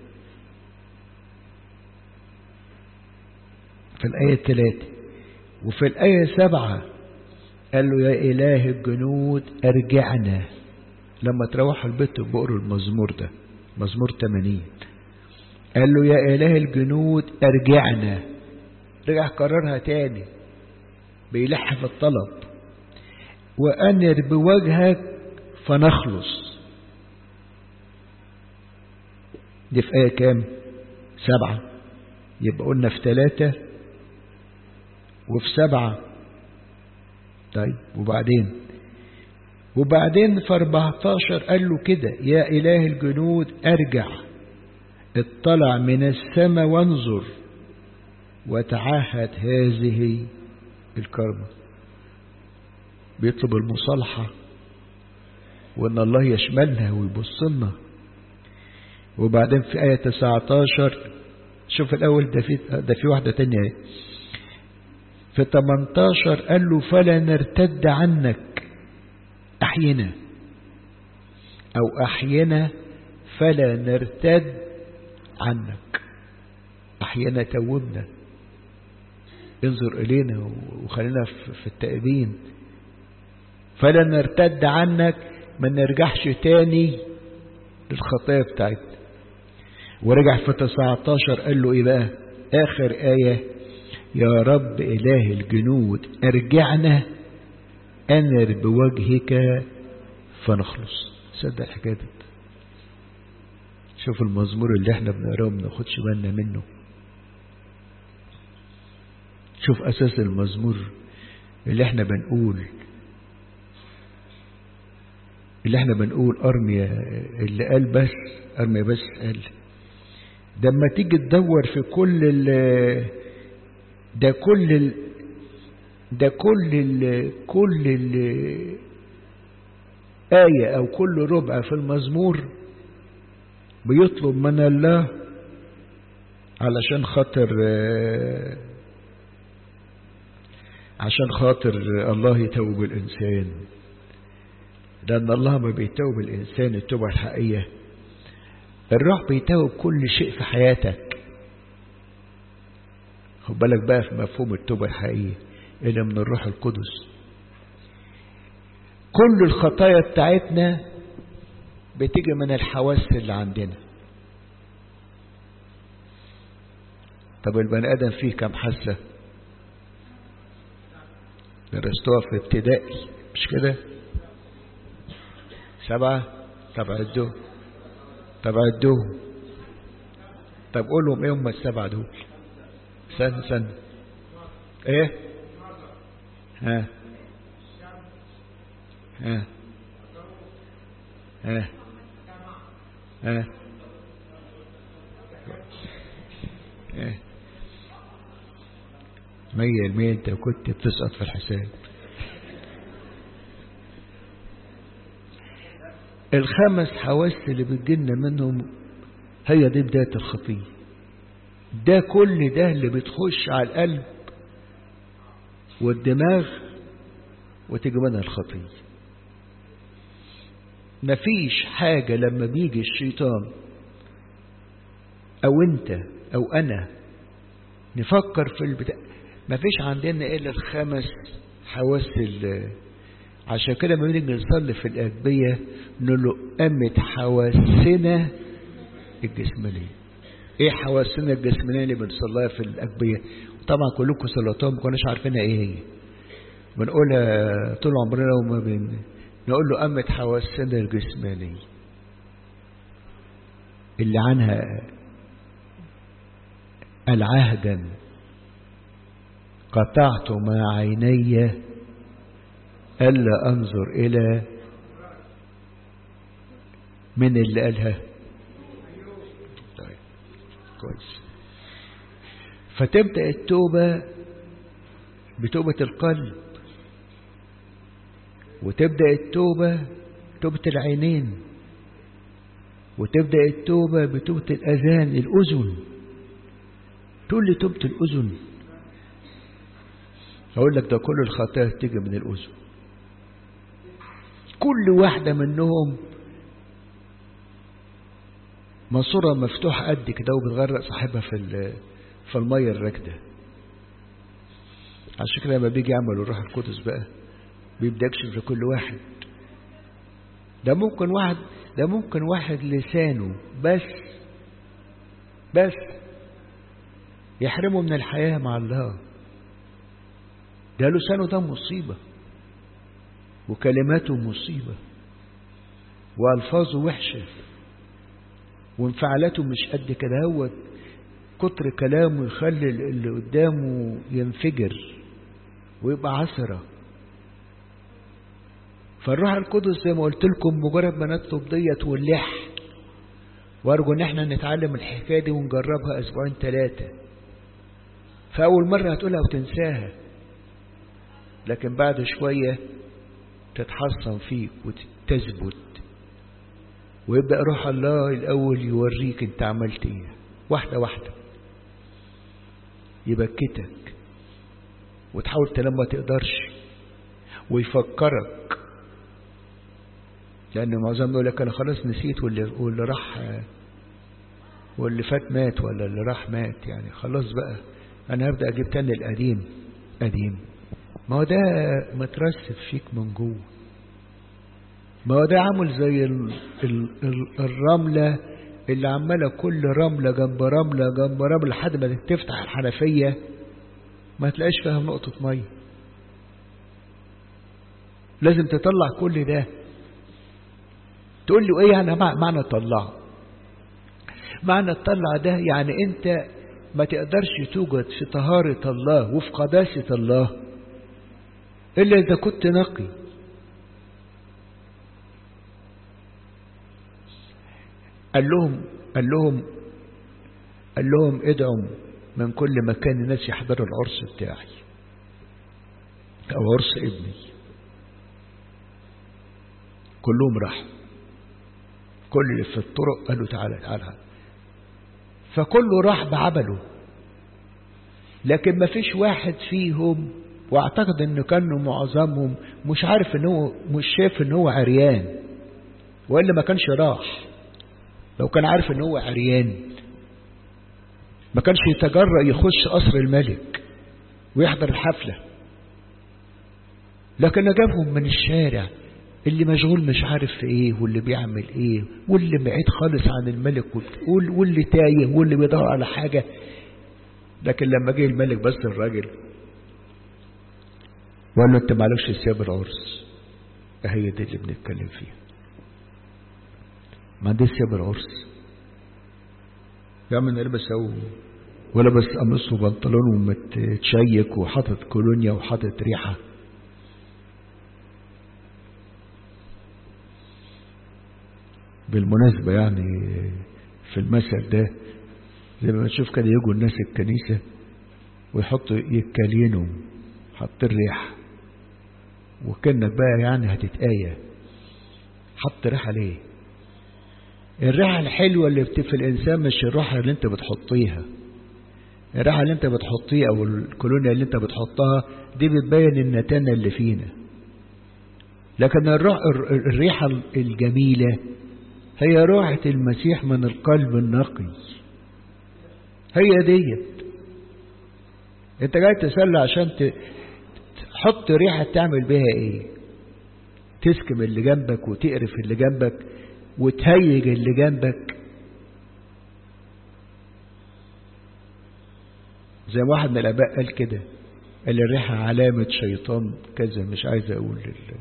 في الآية ثلاثة وفي الآية سبعة قال له يا إله الجنود أرجعنا. لما تروح البيت بقروا المزمور ده، مزمور ثمانين، قال له يا إله الجنود أرجعنا. رجع كررها تاني بيلح في الطلب، وأنر بوجهك فنخلص. دي في آية كام؟ سبعة. يبقى قلنا في ثلاثة وفي سبعة. طيب وبعدين وبعدين في أربعتاشر قال له كده يا إله الجنود أرجع، اطلع من السماء وانظر وتعهد هذه الكرمة. بيطلب المصالحة وان الله يشملنا ويبصلنا. وبعدين في آية تسعة عشر شوف الأول ده في ده في واحدة تانية في ثمانية عشر قال له فلا نرتد عنك، أحينا، أو أحينا فلا نرتد عنك، أحيانا توبنا، انظر إلينا وخلينا في التائبين. فلا نرتد عنك، ما نرجعش تاني للخطايا بتاعتنا. ورجع في تسعة عشر قال له ايه بقى آخر آية؟ يا رب إله الجنود ارجعنا أنر بوجهك فنخلص. صدق الحكاية دي. شوف المزمور اللي احنا بنقراه ما ناخدش بالنا منه. شوف أساس المزمور اللي احنا بنقول اللي احنا بنقول أرميا اللي قال بس أرميا بس قال ده اما تيجي تدور في كل ال ده كل ال ده كل ال كل ال آية أو كل ربع في المزمور بيطلب من الله علشان خاطر عشان خاطر الله يتوب الإنسان. لأن الله ما بيتوب الإنسان التوبة الحقيقية. الروح بيتوب كل شيء في حياتك. خد بالك بقى في مفهوم التوبة الحقيقية اللي من الروح القدس. كل الخطايا بتاعتنا بتيجي من الحواس اللي عندنا. طب البني آدم فيه كم حاسة؟ درستوها في ابتدائي مش كده؟ سبعة. طب عدوهم طب عدوهم طب قولهم ايه هم السبعة دول؟ سنة سنة ايه؟ ها ها ها ها ها مية المية انت كنت بتسقط في الحساب. الخمس حواس اللي بتجينا منهم هي دي بداية الخطية. ده كل ده اللي بتخش على القلب والدماغ وتيجي منها الخطية. مفيش حاجة لما بيجي الشيطان او انت او انا نفكر في البتاع مفيش عندنا الا الخمس حواس. عشان كده لما بنيجي نصلي في الأجبية نقول له قامت حواسنا الجسمانية. ايه حواسنا الجسمانية اللي بنصليها في الأجبية؟ طبعا كلكم صلاتهم ما كناش عارفينها ايه هي. بنقولها طول عمرنا وما بين نقول له قامت حواسنا الجسمانية اللي عنها العهدا قطعت مع عيني ألا أنظر إلى من اللي قالها. طيب كويس. فتبدأ التوبة بتوبة القلب، وتبدأ التوبة توبة العينين، وتبدأ التوبة بتوبة الأذان الأذن. تقول لي توبة الأذن، أقول لك ده كل الخطايا تيجي من الأذن. كل واحدة منهم ماسورة مفتوحة قد كده وبتغرق صاحبها في في المية الراكدة. عشان كده لما بيجي يعمل الروح القدس بقى بيبدأ يكشف لكل واحد. ده ممكن واحد ده ممكن واحد لسانه بس بس يحرمه من الحياة مع الله. ده لسانه ده مصيبة، وكلماته مصيبة، وألفاظه وحشة، وانفعالاته مش قد كده. هو كتر كلامه يخلي اللي قدامه ينفجر ويبقى عثرة. فالروح القدس زي ما قلت لكم مجرد ما نطلب ديت واللح، وارجو ان احنا نتعلم الحكاية دي ونجربها اسبوعين ثلاثة. فاول مرة هتقولها وتنساها، لكن بعد شوية تتحصن فيك وتثبت، ويبدأ روح الله الأول يوريك انت عملت ايه واحدة واحدة، يبكتك وتحاول تنام ما تقدرش، ويفكرك، لأن معظم يقول لك أنا خلاص نسيت، واللي, واللي راح واللي فات مات، ولا اللي راح مات، يعني خلاص بقى أنا هبدأ أجيب تاني القديم قديم. ما هو ده مترسب فيك من جوه، ما هو ده عامل زي ال ال ال الرملة اللي عمالة كل رملة جنب رملة جنب رملة لحد ما تفتح الحنفية ما تلاقيش فيها نقطة مية. لازم تطلع كل ده. تقول له ايه يعني معنى تطلعه؟ معنى تطلع ده يعني انت ما تقدرش توجد في طهارة الله وفي قداسة الله إلا إذا كنت نقي. قال لهم قال لهم قال لهم ادعوا من كل مكان الناس يحضروا العرس بتاعي أو عرس ابني. كلهم راحوا، كل اللي في الطرق قالوا تعالى تعالى، فكله راح بعمله، لكن ما فيش واحد فيهم، واعتقد انه كانوا معظمهم مش عارف ان هو مش شايف ان هو عريان، والا ما كانش راح. لو كان عارف ان هو عريان ما كانش يتجرأ يخش قصر الملك ويحضر الحفلة، لكن جابهم من الشارع اللي مشغول مش عارف في ايه، واللي بيعمل ايه، واللي بعيد خالص عن الملك، واللي تايه، واللي بيدور على حاجة. لكن لما جه الملك بس الراجل وقال له انت معلكش ثياب العرس. هي دي اللي بنتكلم فيها، ما عنديش ثياب العرس. يا عم انا لابس اهو، ولابس قميص وبنطلون ومتشيك وحاطط كولونيا وحاطط ريحه. بالمناسبة يعني في المثل ده زي ما تشوف كده يجوا الناس الكنيسة ويحطوا يتكالينوا حط الريح، وكأنك بقى يعني هتتآية. حط ريحة ليه؟ الريحة الحلوة اللي في الإنسان مش الريحة اللي انت بتحطيها. الريحة اللي انت بتحطيها او الكولونيا اللي انت بتحطها دي بتبين النتانة اللي فينا، لكن الريحة الجميلة هي روحة المسيح من القلب النقي. هي ديت. انت جاي تسلى عشان تحط ريحة تعمل بها ايه؟ تسكم اللي جنبك وتقرف اللي جنبك وتهيج اللي جنبك. زي واحد من الاباء قال كده، قال الريحة علامة شيطان كذا، مش عايز اقول لله.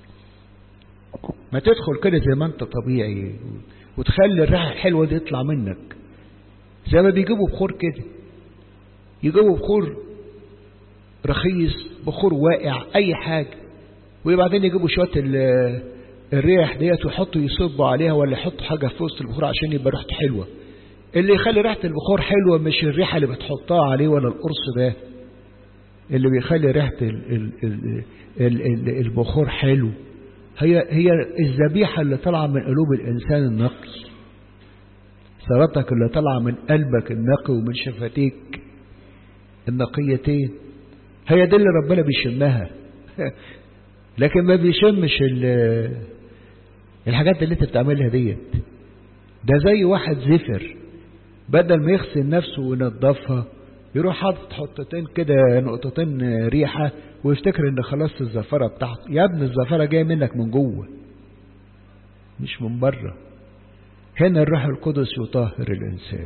ما تدخل كده زي ما انت طبيعي وتخلي الريحة الحلوة دي يطلع منك. زي ما بيجيبوا بخور كده، يجيبوا بخور رخيص، بخور واقع، اي حاجة، وبعدين يجيبوا شوية الريح ديت ويحطوا يصبوا عليها، ولا يحطوا حاجة في وسط البخور عشان يبقى ريحته حلوة. اللي يخلي ريحة البخور حلوة مش الريحة اللي بتحطها عليه ولا القرص ده. اللي بيخلي ريحة البخور حلو هي هي الذبيحة اللي طالعة من قلوب الإنسان النقي، صلاتك اللي طالعة من قلبك النقي ومن شفتيك النقيتين. هي دي اللي ربنا بيشمها. لكن ما بيشمش الحاجات اللي انت بتعملها ديت. ده زي واحد زفر، بدل ما يغسل نفسه وينظفها يروح حاطط حطتين كده نقطتين ريحة ويفتكر ان خلاص الزفرة بتاعته. يا ابن الزفرة جاية منك من جوه مش من بره. هنا الروح القدس يطهر الإنسان،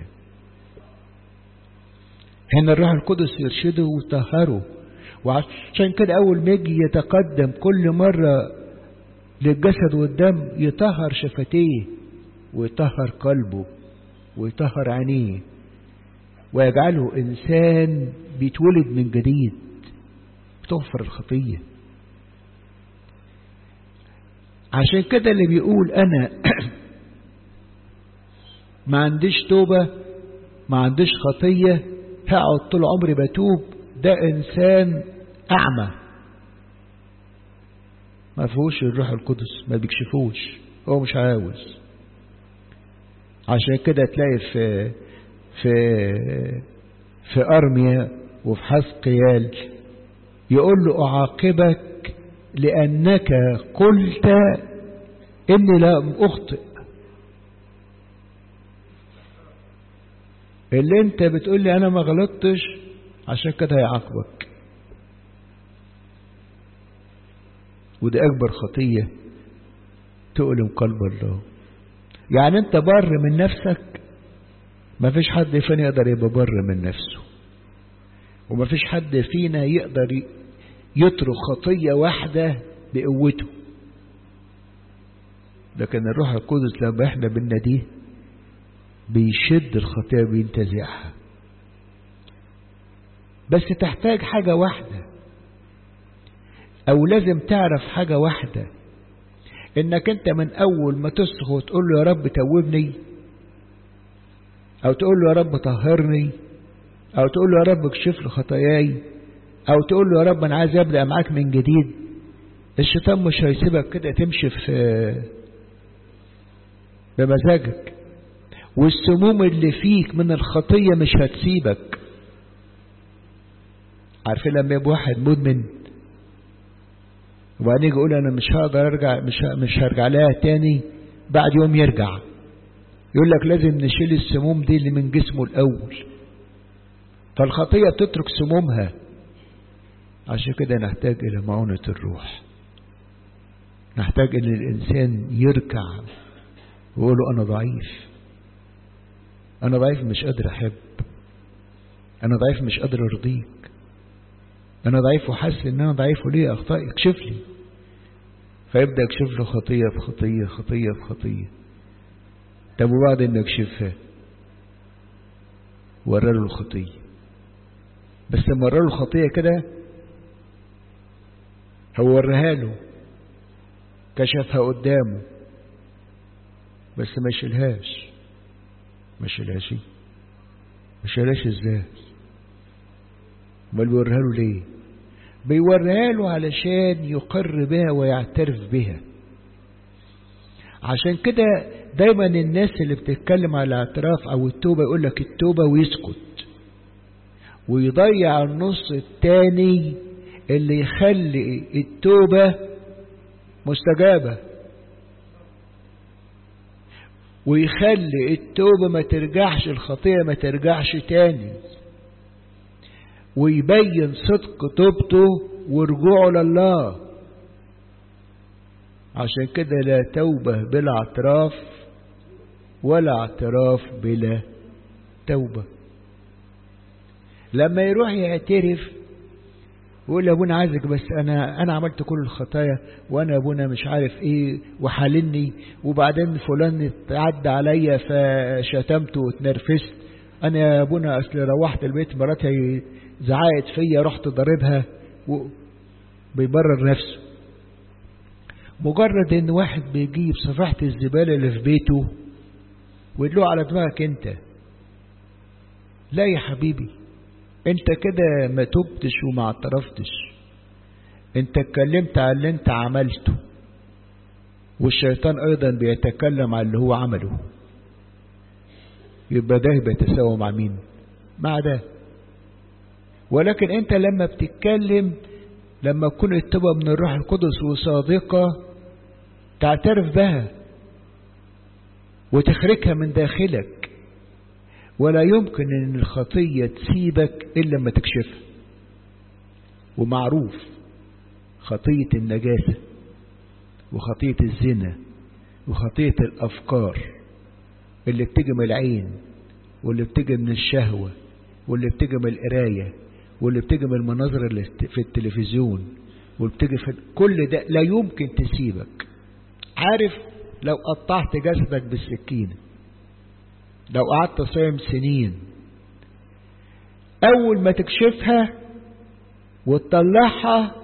هنا الروح القدس يرشده ويطهره. وعشان كده أول ما يجي يتقدم كل مرة للجسد والدم يطهر شفتيه ويطهر قلبه ويطهر عينيه، ويجعله إنسان بيتولد من جديد، تغفر الخطية. عشان كده اللي بيقول أنا ما عنديش توبة، ما عنديش خطية، هقعد طول عمري بتوب، ده إنسان أعمى ما فيهوش الروح القدس، ما بيكشفوش، هو مش عاوز. عشان كده تلاقي في في في أرميا وفي حزقيال يقول له أعاقبك لأنك قلت إني لا أخطئ. اللي انت بتقول لي أنا ما غلطتش عشان كده هيعاقبك. ودي أكبر خطية تؤلم قلب الله. يعني انت بر من نفسك، ما فيش حد فينا يقدر يبقى بر من نفسه، وما فيش حد فينا يقدر يترك خطية واحدة بقوته. لكن الروح القدس لما احنا بنناديه بيشد الخطية بينتزعها. بس تحتاج حاجة واحدة، او لازم تعرف حاجة واحدة، انك انت من اول ما تصرخ وتقول له يا رب توبني، او تقول له يا رب طهرني، او تقول له يا رب اكشف لي خطاياي، او تقول له يا رب انا عايز ابدا معاك من جديد، الشيطان مش هيسيبك كده تمشي في بمزاجك، والسموم اللي فيك من الخطية مش هتسيبك. عارفين لما يبقى واحد مدمن وبعدين يقول انا مش هقدر ارجع، مش مش هرجع لها تاني، بعد يوم يرجع، يقول لك لازم نشيل السموم دي اللي من جسمه الاول. فالخطية تترك سمومها. عشان كده نحتاج الى معونة الروح، نحتاج ان الانسان يركع ويقول له انا ضعيف، انا ضعيف مش قادر احب، انا ضعيف مش قادر ارضيك، انا ضعيف وحاسس ان انا ضعيف وليه اخطاء، اكشف لي. فيبدأ يكشف له خطية بخطية خطية بخطية. طب وبعد ان يكشفها ورى له الخطية، بس لما ورى له الخطية كده هو وريها له، كشفها قدامه، بس ما يشيلهاش. ما يشيلهاش ما يشيلهاش ازاي؟ امال بيوريها له ليه؟ بيوريها له علشان يقر بها ويعترف بها. عشان كده دايما الناس اللي بتتكلم على الاعتراف او التوبة يقول لك التوبة ويسكت، ويضيع النص التاني اللي يخلي التوبة مستجابة، ويخلي التوبة ما ترجعش، الخطية ما ترجعش تاني، ويبين صدق توبته ورجوعه لله. عشان كده لا توبة بلا اعتراف ولا اعتراف بلا توبة. لما يروح يعترف ويقول لابونا عايزك، بس انا انا عملت كل الخطايا، وانا ابونا مش عارف ايه وحالني، وبعدين فلان تعدى عليا فشتمته واتنرفزت، انا يا ابونا اصل روحت البيت مراتي زعقت فيا رحت ضاربها، وبيبرر نفسه. مجرد ان واحد بيجيب صفيحة الزبالة اللي في بيته ويدلوه على دماغك انت، لا يا حبيبي، انت كده ما تبتش وما اعترفتش، انت اتكلمت على اللي انت عملته، والشيطان ايضا بيتكلم على اللي هو عمله. يبقى ده بيتساوى مع مين؟ مع ده. ولكن انت لما بتتكلم، لما تكون التوبة من الروح القدس وصادقة، تعترف بها وتخرجها من داخلك، ولا يمكن ان الخطية تسيبك الا لما تكشفها. ومعروف خطية النجاسة وخطية الزنا وخطية الافكار اللي بتيجي من العين، واللي بتيجي من الشهوة، واللي بتيجي من القراية، واللي بتيجي من المناظر اللي في التلفزيون، واللي بتيجي في كل ده لا يمكن تسيبك. عارف لو قطعت جسدك بالسكينة، لو قعدت صايم سنين، اول ما تكشفها وتطلعها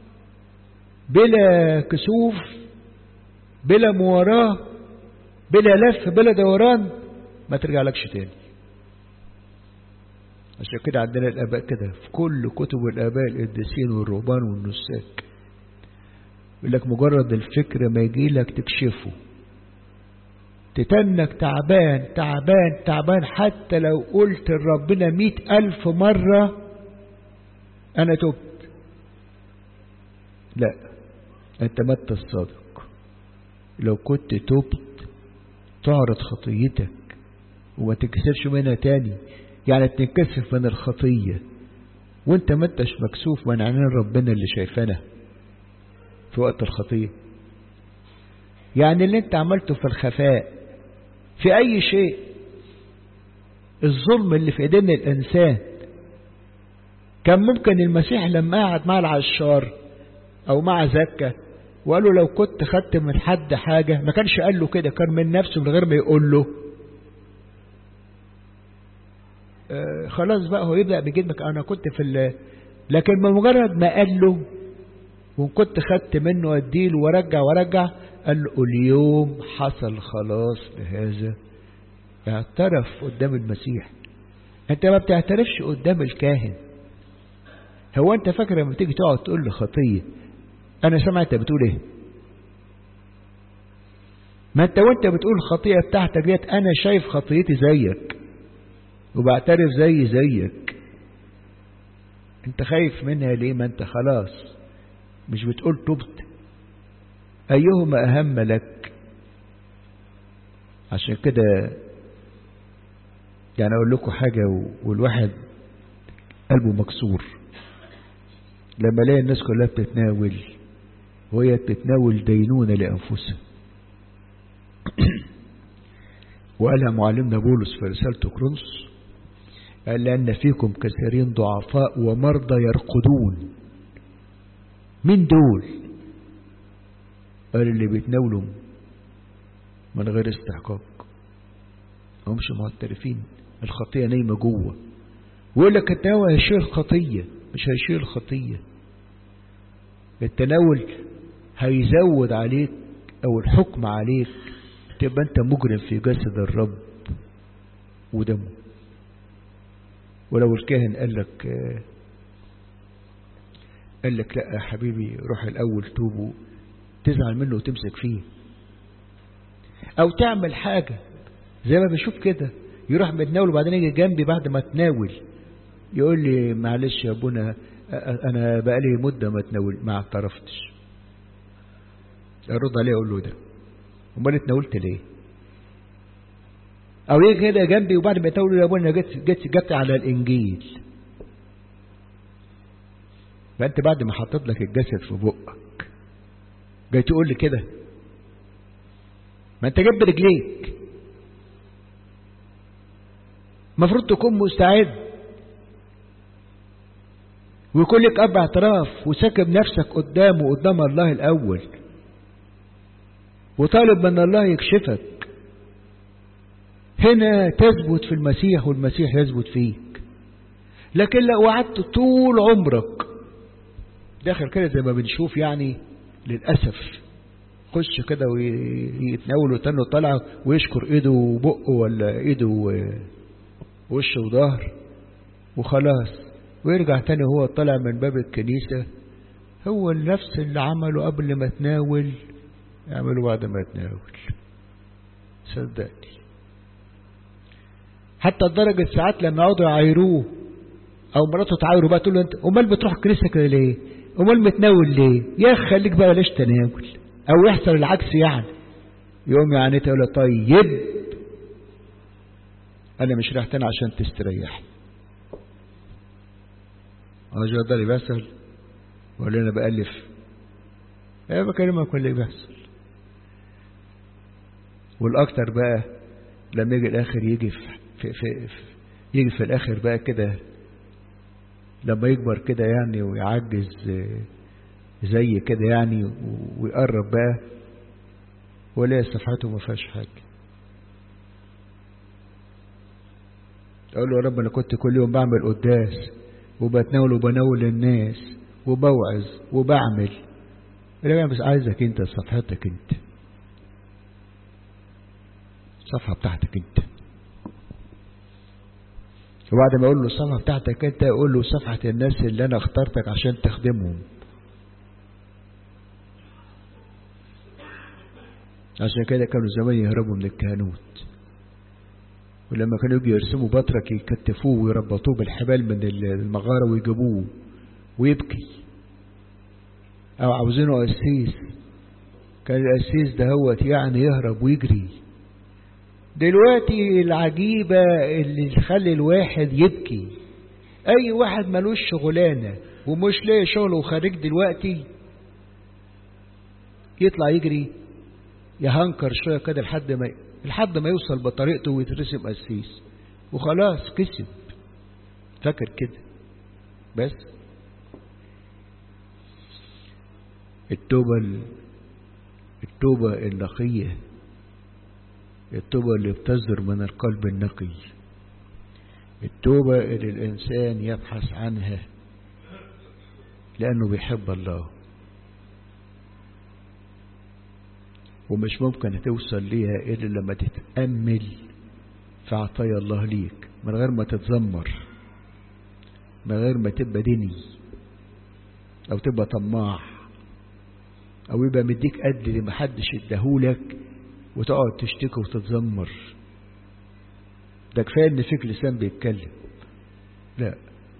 بلا كسوف بلا مواراه بلا لف بلا دوران، ما ترجع لكش تاني. عشان كده عندنا الآباء كده في كل كتب الآباء القديسين والرهبان والنساك يقول لك مجرد الفكرة ما يجي لك تكشفه، تتنك تعبان تعبان تعبان، حتى لو قلت لربنا مئة ألف مرة أنا تبت، لا، انت مت الصادق. لو كنت تبت تعرض خطيتك وما تنكسفش منها تاني، يعني تنكسف من الخطية وانت ما انتش مكسوف من عينين ربنا اللي شايفانا في وقت الخطية. يعني اللي انت عملته في الخفاء في اي شيء، الظلم اللي في ايدين الانسان، كان ممكن المسيح لما قعد مع العشار او مع زكا وقال له لو كنت خدت من حد حاجة، ما كانش قال له كده، كان من نفسه من غير ما يقول له آه خلاص بقى هو يبدأ بجدك انا كنت في ال لكن بمجرد ما قال له وكنت خدت منه اديله ورجع ورجع، قال له اليوم حصل خلاص لهذا. اعترف قدام المسيح. انت ما بتعترفش قدام الكاهن. هو انت فاكر لما تيجي تقعد تقول له خطية انا سمعت بتقول ايه؟ ما انت وانت بتقول الخطيئة بتاعتك ديت انا شايف خطيتي زيك وبعترف زي زيك. انت خايف منها ليه؟ ما انت خلاص مش بتقول تبت. ايهما اهم لك؟ عشان كده يعني اقول لكم حاجة والواحد قلبه مكسور لما الاقي الناس كلها بتتناول وهي بتتناول دينونة لأنفسها. وقالها معلمنا بولس في رسالته كورنثوس، قال لأن فيكم كثيرين ضعفاء ومرضى يرقدون. مين دول؟ قال اللي بيتناولوا من غير استحقاق، همش معترفين، الخطية نايمة جوه. ويقول لك التناول هيشيل الخطية، مش هيشيل الخطية. التناول هيزود عليك او الحكم عليك، تبقى انت مجرم في جسد الرب ودمه. ولو الكاهن قال لك قال لك لا يا حبيبي روح الاول توبه، تزعل منه وتمسك فيه. او تعمل حاجة زي ما بشوف كده، يروح متناول وبعدين يجي جنبي بعد ما تناول يقول لي معلش يا ابونا انا بقالي مدة ما تناول ما اعترفتش. ارد عليه اقول له ده امال اتناولت ليه؟ او يجي كده جنبي وبعد ما يتناول يا ابونا جت جت جت على الانجيل. فانت بعد ما حطيت لك الجسد في بقك جاي تقول لي كده؟ ما انت جنب رجليك، المفروض تكون مستعد ويكون لك أب اعتراف وساكب نفسك قدامه قدام الله الأول وطالب من الله يكشفك. هنا تثبت في المسيح والمسيح يثبت فيك. لكن لو قعدت طول عمرك داخل كده زي ما بنشوف يعني للأسف، خش كده ويتناول وتنه طلع ويشكر ايده وبقه ولا ايده ووشه وظهر وخلاص، ويرجع تاني هو طلع من باب الكنيسة هو نفس اللي عمله قبل ما تناول يعمله بعد ما تناول. صدقني حتى لدرجة ساعات لما يقعدوا يعايروه او مراته تعايره بقى تقول له انت امال بتروح الكنيسة كده ليه؟ امال متناول ليه؟ يا اخي خليك بقى ليش تناول، او يحصل العكس يعني يوم يعني تقول له طيب انا مش رايح تاني عشان تستريح. انا جاي ده اللي بيحصل ولا انا بألف؟ ايه بكلمك اللي بيحصل. والاكتر بقى لما يجي الاخر يجي في, في, في, في يجي في الاخر بقى كده لما يكبر كده يعني ويعجز زي كده يعني ويقرب بقى ولا صفحته ما فيهاش حاجه. اقول له يا رب انا كنت كل يوم بعمل قداس وبتناول وبناول الناس وبوعظ وبعمل، انا بس عايزك انت صفحتك انت، الصفحه بتاعتك انت. وبعد ما اقول له الصفحه بتاعتك انت اقول له صفحه الناس اللي انا اخترتك عشان تخدمهم. عشان كده كانوا زمان يهربوا من الكهنوت، ولما كانوا يجي يرسموا بطرك يكتفوه ويربطوه بالحبال من المغارة ويجيبوه ويبكي أو عاوزينه قسيس، كان القسيس ده هو يعني يهرب ويجري. دلوقتي العجيبة اللي تخلي الواحد يبكي، أي واحد ملوش شغلانة ومش لاقي شغل وخارج دلوقتي يطلع يجري يهنكر شوية كده لحد ما لحد ما يوصل بطريقته ويترسم قسيس وخلاص كسب، فاكر كده. بس التوبة التوبة النقية، التوبة اللي بتصدر من القلب النقي، التوبة اللي الإنسان يبحث عنها لأنه بيحب الله، ومش ممكن توصل ليها إلا لما تتأمل في عطايا الله ليك من غير ما تتذمر، من غير ما تبقى ديني أو تبقى طماع أو يبقى مديك قد اللي محدش اداهولك وتقعد تشتكي وتتذمر. ده كفاية إن فيك لسان بيتكلم. لا،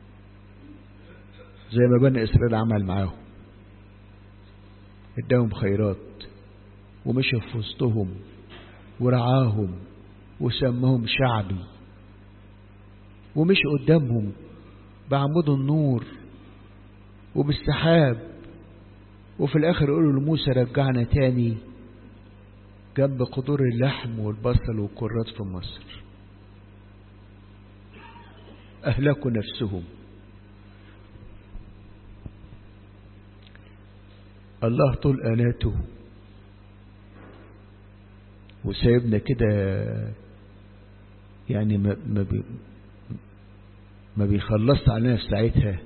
زي ما بني إسرائيل عمل معاهم، اداهم خيرات ومشى في وسطهم ورعاهم وسمهم شعبي، ومشي قدامهم بعمود النور وبالسحاب، وفي الآخر يقولوا لموسى رجعنا تاني جنب قدور اللحم والبصل والكرات في مصر. أهلكوا نفسهم. الله طول آلاته وسايبنا كده، يعني ما ما بي ما بيخلص علينا في ساعتها،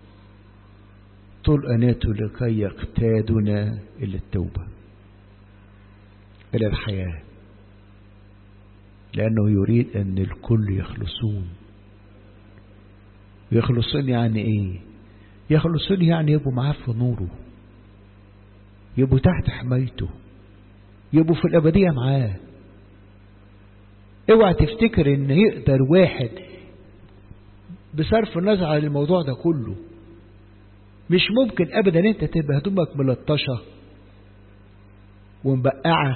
طول أناته لكي يقتادنا إلى التوبة، إلى الحياة، لأنه يريد أن الكل يخلصون. يخلصون يعني إيه؟ يخلصون يعني يبقوا معاه في نوره، يبقوا تحت حمايته، يبقوا في الأبدية معاه. اوعى تفتكر ان يقدر واحد بصرف النظر عن الموضوع ده كله، مش ممكن ابدا انت تبقى هدومك ملطشة ومبقعة،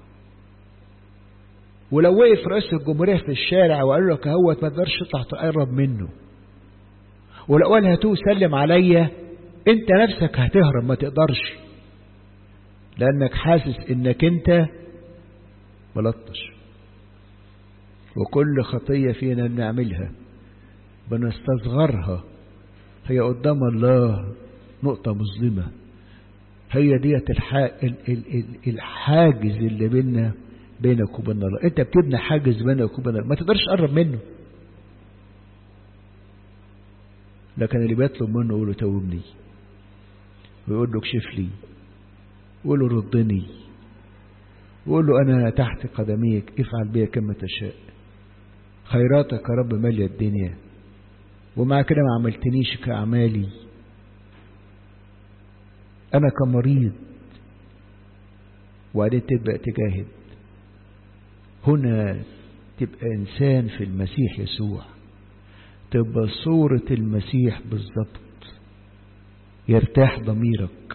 ولو وقف رئيس الجمهورية في الشارع وقال لك اهوت ما تقدرش تطلع تقرب منه، ولو قال هاتوه سلم عليا، انت نفسك هتهرب ما تقدرش، لانك حاسس انك انت ملطش. وكل خطية فينا بنعملها بنستصغرها، هي قدام الله نقطة مظلمة، هي ديت الحاجز اللي بيننا بينك وبين الله. انت بتبني حاجز بينك وبين الله ما تقدرش تقرب منه، لكن اللي بيطلب منه يقول له توبني، ويقول له اكشف لي، ويقول له ردني، ويقول له انا تحت قدميك افعل بي كما تشاء، خيراتك يا رب مالية الدنيا، ومع كده ما عملتنيش كأعمالي، أنا كمريض. وبعدين تبقى تجاهد، هنا تبقى إنسان في المسيح يسوع، تبقى صورة المسيح بالضبط، يرتاح ضميرك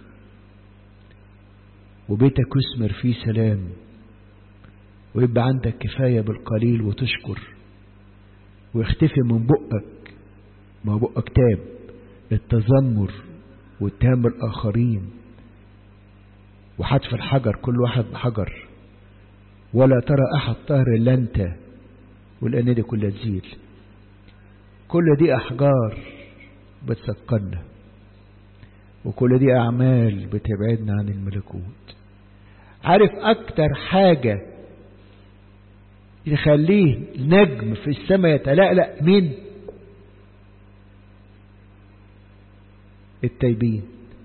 وبيتك يثمر فيه سلام، ويبقى عندك كفاية بالقليل وتشكر، ويختفي من بقك، ما بقك تاب التذمر واتهام الآخرين وحتف الحجر، كل واحد بحجر، ولا ترى أحد طاهر إلا أنت، والأن دي كلها تزيل. كل دي أحجار بتثقلنا، وكل دي أعمال بتبعدنا عن الملكوت. عارف أكتر حاجة يخليه نجم في السماء يتلألأ مين؟ التايبين.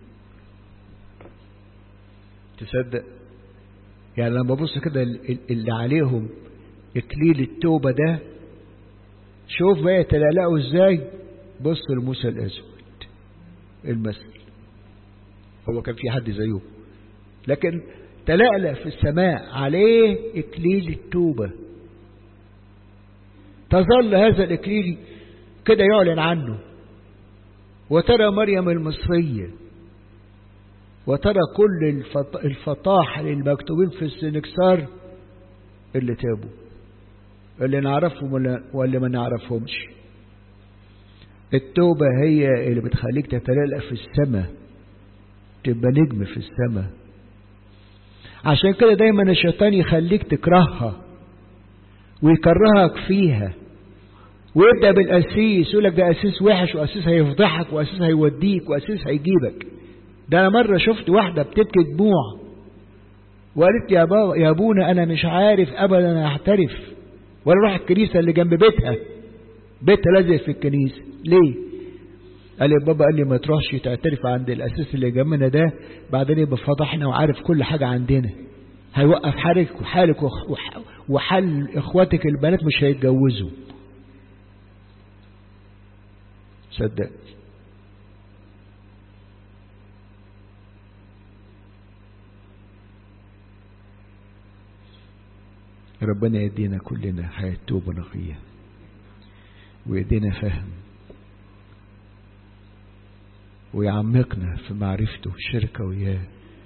تصدق؟ يعني لما ببص كده اللي عليهم إكليل التوبة ده، شوف بقى يتلألأوا ازاي. بص لموسى الأسود المثل، هو كان في حد زيه، لكن تلألأ في السماء عليه إكليل التوبة، تظل هذا الإكليل كده يعلن عنه. وترى مريم المصرية، وترى كل الفطاحل المكتوبين في السنكسار اللي تابوا، اللي نعرفهم واللي ما نعرفهمش. التوبة هي اللي بتخليك تتلألأ في السماء، تبقى نجم في السماء. عشان كده دايما الشيطان يخليك تكرهها ويكرهك فيها، ويبدأ بالأسيس، يقول لك ده أسيس وحش، وأسيس هيفضحك، وأسيس هيوديك، وأسيس هيجيبك. ده أنا مرة شفت واحدة بتبكي دموع وقالت يا بابا يا ابونا أنا مش عارف أبدا أعترف ولا أروح الكنيسة اللي جنب بيتها، بيتها لازق في الكنيسة. ليه؟ قال لي بابا، قال لي ما تروحش تعترف عند الأسيس اللي جنبنا ده، بعدين يبقى فضحنا وعارف كل حاجة عندنا، هيوقف حالك وحالك وحال إخواتك البنات مش هيتجوزوا. صدق. ربنا يدينا كلنا حياة توبة نقية، ويدينا فهم، ويعمقنا في معرفته والشركة وياه،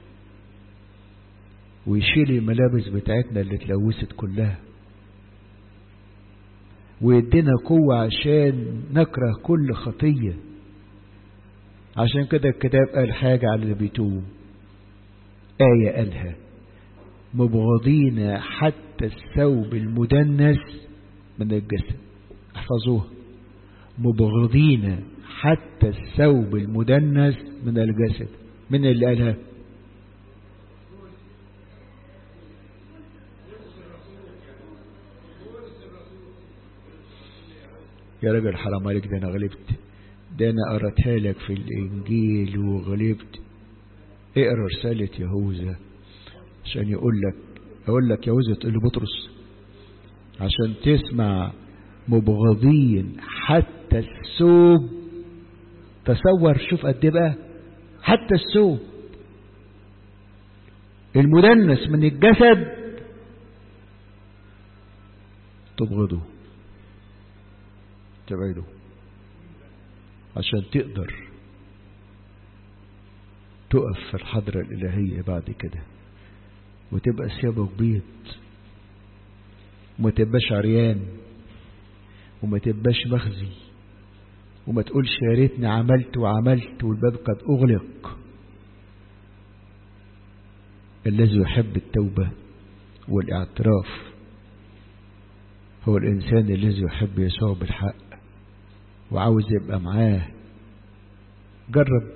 ويشيل الملابس بتاعتنا اللي اتلوثت كلها، ويدينا قوة عشان نكره كل خطية. عشان كده الكتاب قال حاجة على اللي بيتوب، آية قالها: مبغضين حتى الثوب المدنس من الجسد. احفظوها: مبغضين حتى الثوب المدنس من الجسد. من اللي قالها؟ يا راجل حرام عليك، ده انا غلبت، ده انا قرأتها لك في الانجيل وغلبت. اقرا رسالة يهوذا عشان يقول لك، اقول لك يهوذا تقول له بطرس عشان تسمع. مبغضين حتى الثوب. تصور، شوف قد ايه بقى، حتى الثوب المدنس من الجسد تبغضه، تبعده، عشان تقدر تقف في الحضرة الإلهية بعد كده، وتبقى ثيابك بيض، وما تبقاش عريان، وما تبقاش مخزي، وما تقولش يا ريتني عملت وعملت والباب قد أغلق. الذي يحب التوبة والاعتراف هو الإنسان الذي يحب يسوع بالحق وعاوز يبقى معاه. جرب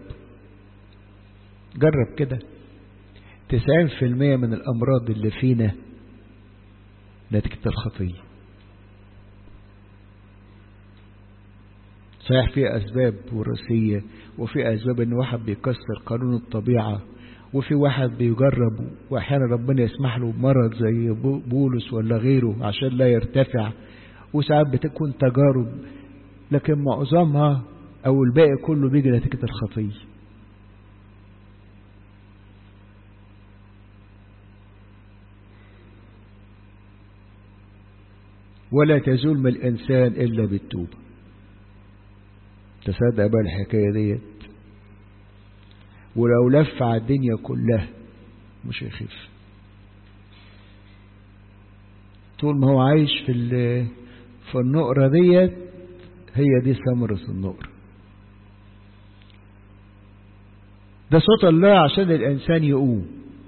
جرب كده، تسعين في المية من الأمراض اللي فينا نتيجة الخطية. صحيح في أسباب وراثية، وفي أسباب إن واحد بيكسر قانون الطبيعة، وفي واحد بيجرب وأحيانا ربنا يسمح له بمرض زي بولس ولا غيره عشان لا يرتفع، وساعات بتكون تجارب، لكن معظمها أو الباقي كله بيجي نتيجة الخطية. ولا تزول من الإنسان إلا بالتوبة. تصدق بقى الحكاية ديت؟ ولو لف على الدنيا كلها مش هيخف، طول ما هو عايش في في النقرة ديت. هي دي ثمرة النقرة. ده صوت الله عشان الإنسان يقوم.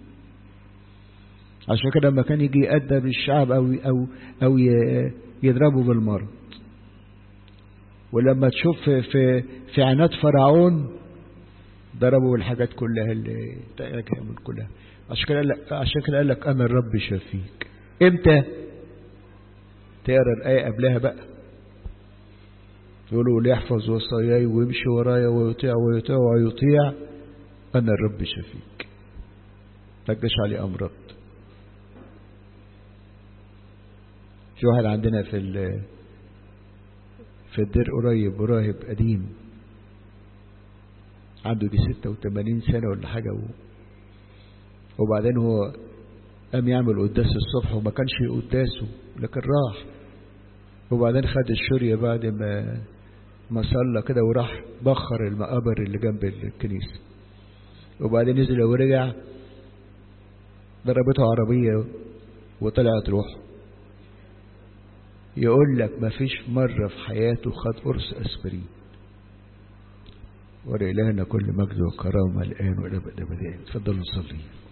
عشان كده لما كان يجي يأدب الشعب أو أو أو يضربه بالمرض، ولما تشوف في في, في عناد فرعون ضربوا الحاجات كلها اللي تعمل كلها. عشان كده قال لك عشان كده قال لك أنا الرب شفيك. إمتى؟ تقرا الآية قبلها بقى، يقولوا ليحفظ وصاياي ويمشي ورايا ويطيع ويطيع ويطيع، أنا الرب شفيك. ما تجيش عليه أمراض. في واحد عندنا في في الدير قريب، راهب قديم عنده دي ستة وثمانين سنة ولا حاجة، وبعدين هو قام يعمل قداس الصبح وما كانش قداسه لكن راح، وبعدين خد الشورية بعد ما ما صلى كده وراح بخر المقابر اللي جنب الكنيسة. وبعدين نزل ورجع ضربته عربية وطلعت روحه. يقول لك ما فيش مرة في حياته خد قرص أسبرين. ولإلهنا كل مجد وكرامة الآن والأبد أبدين. تفضلوا نصلي.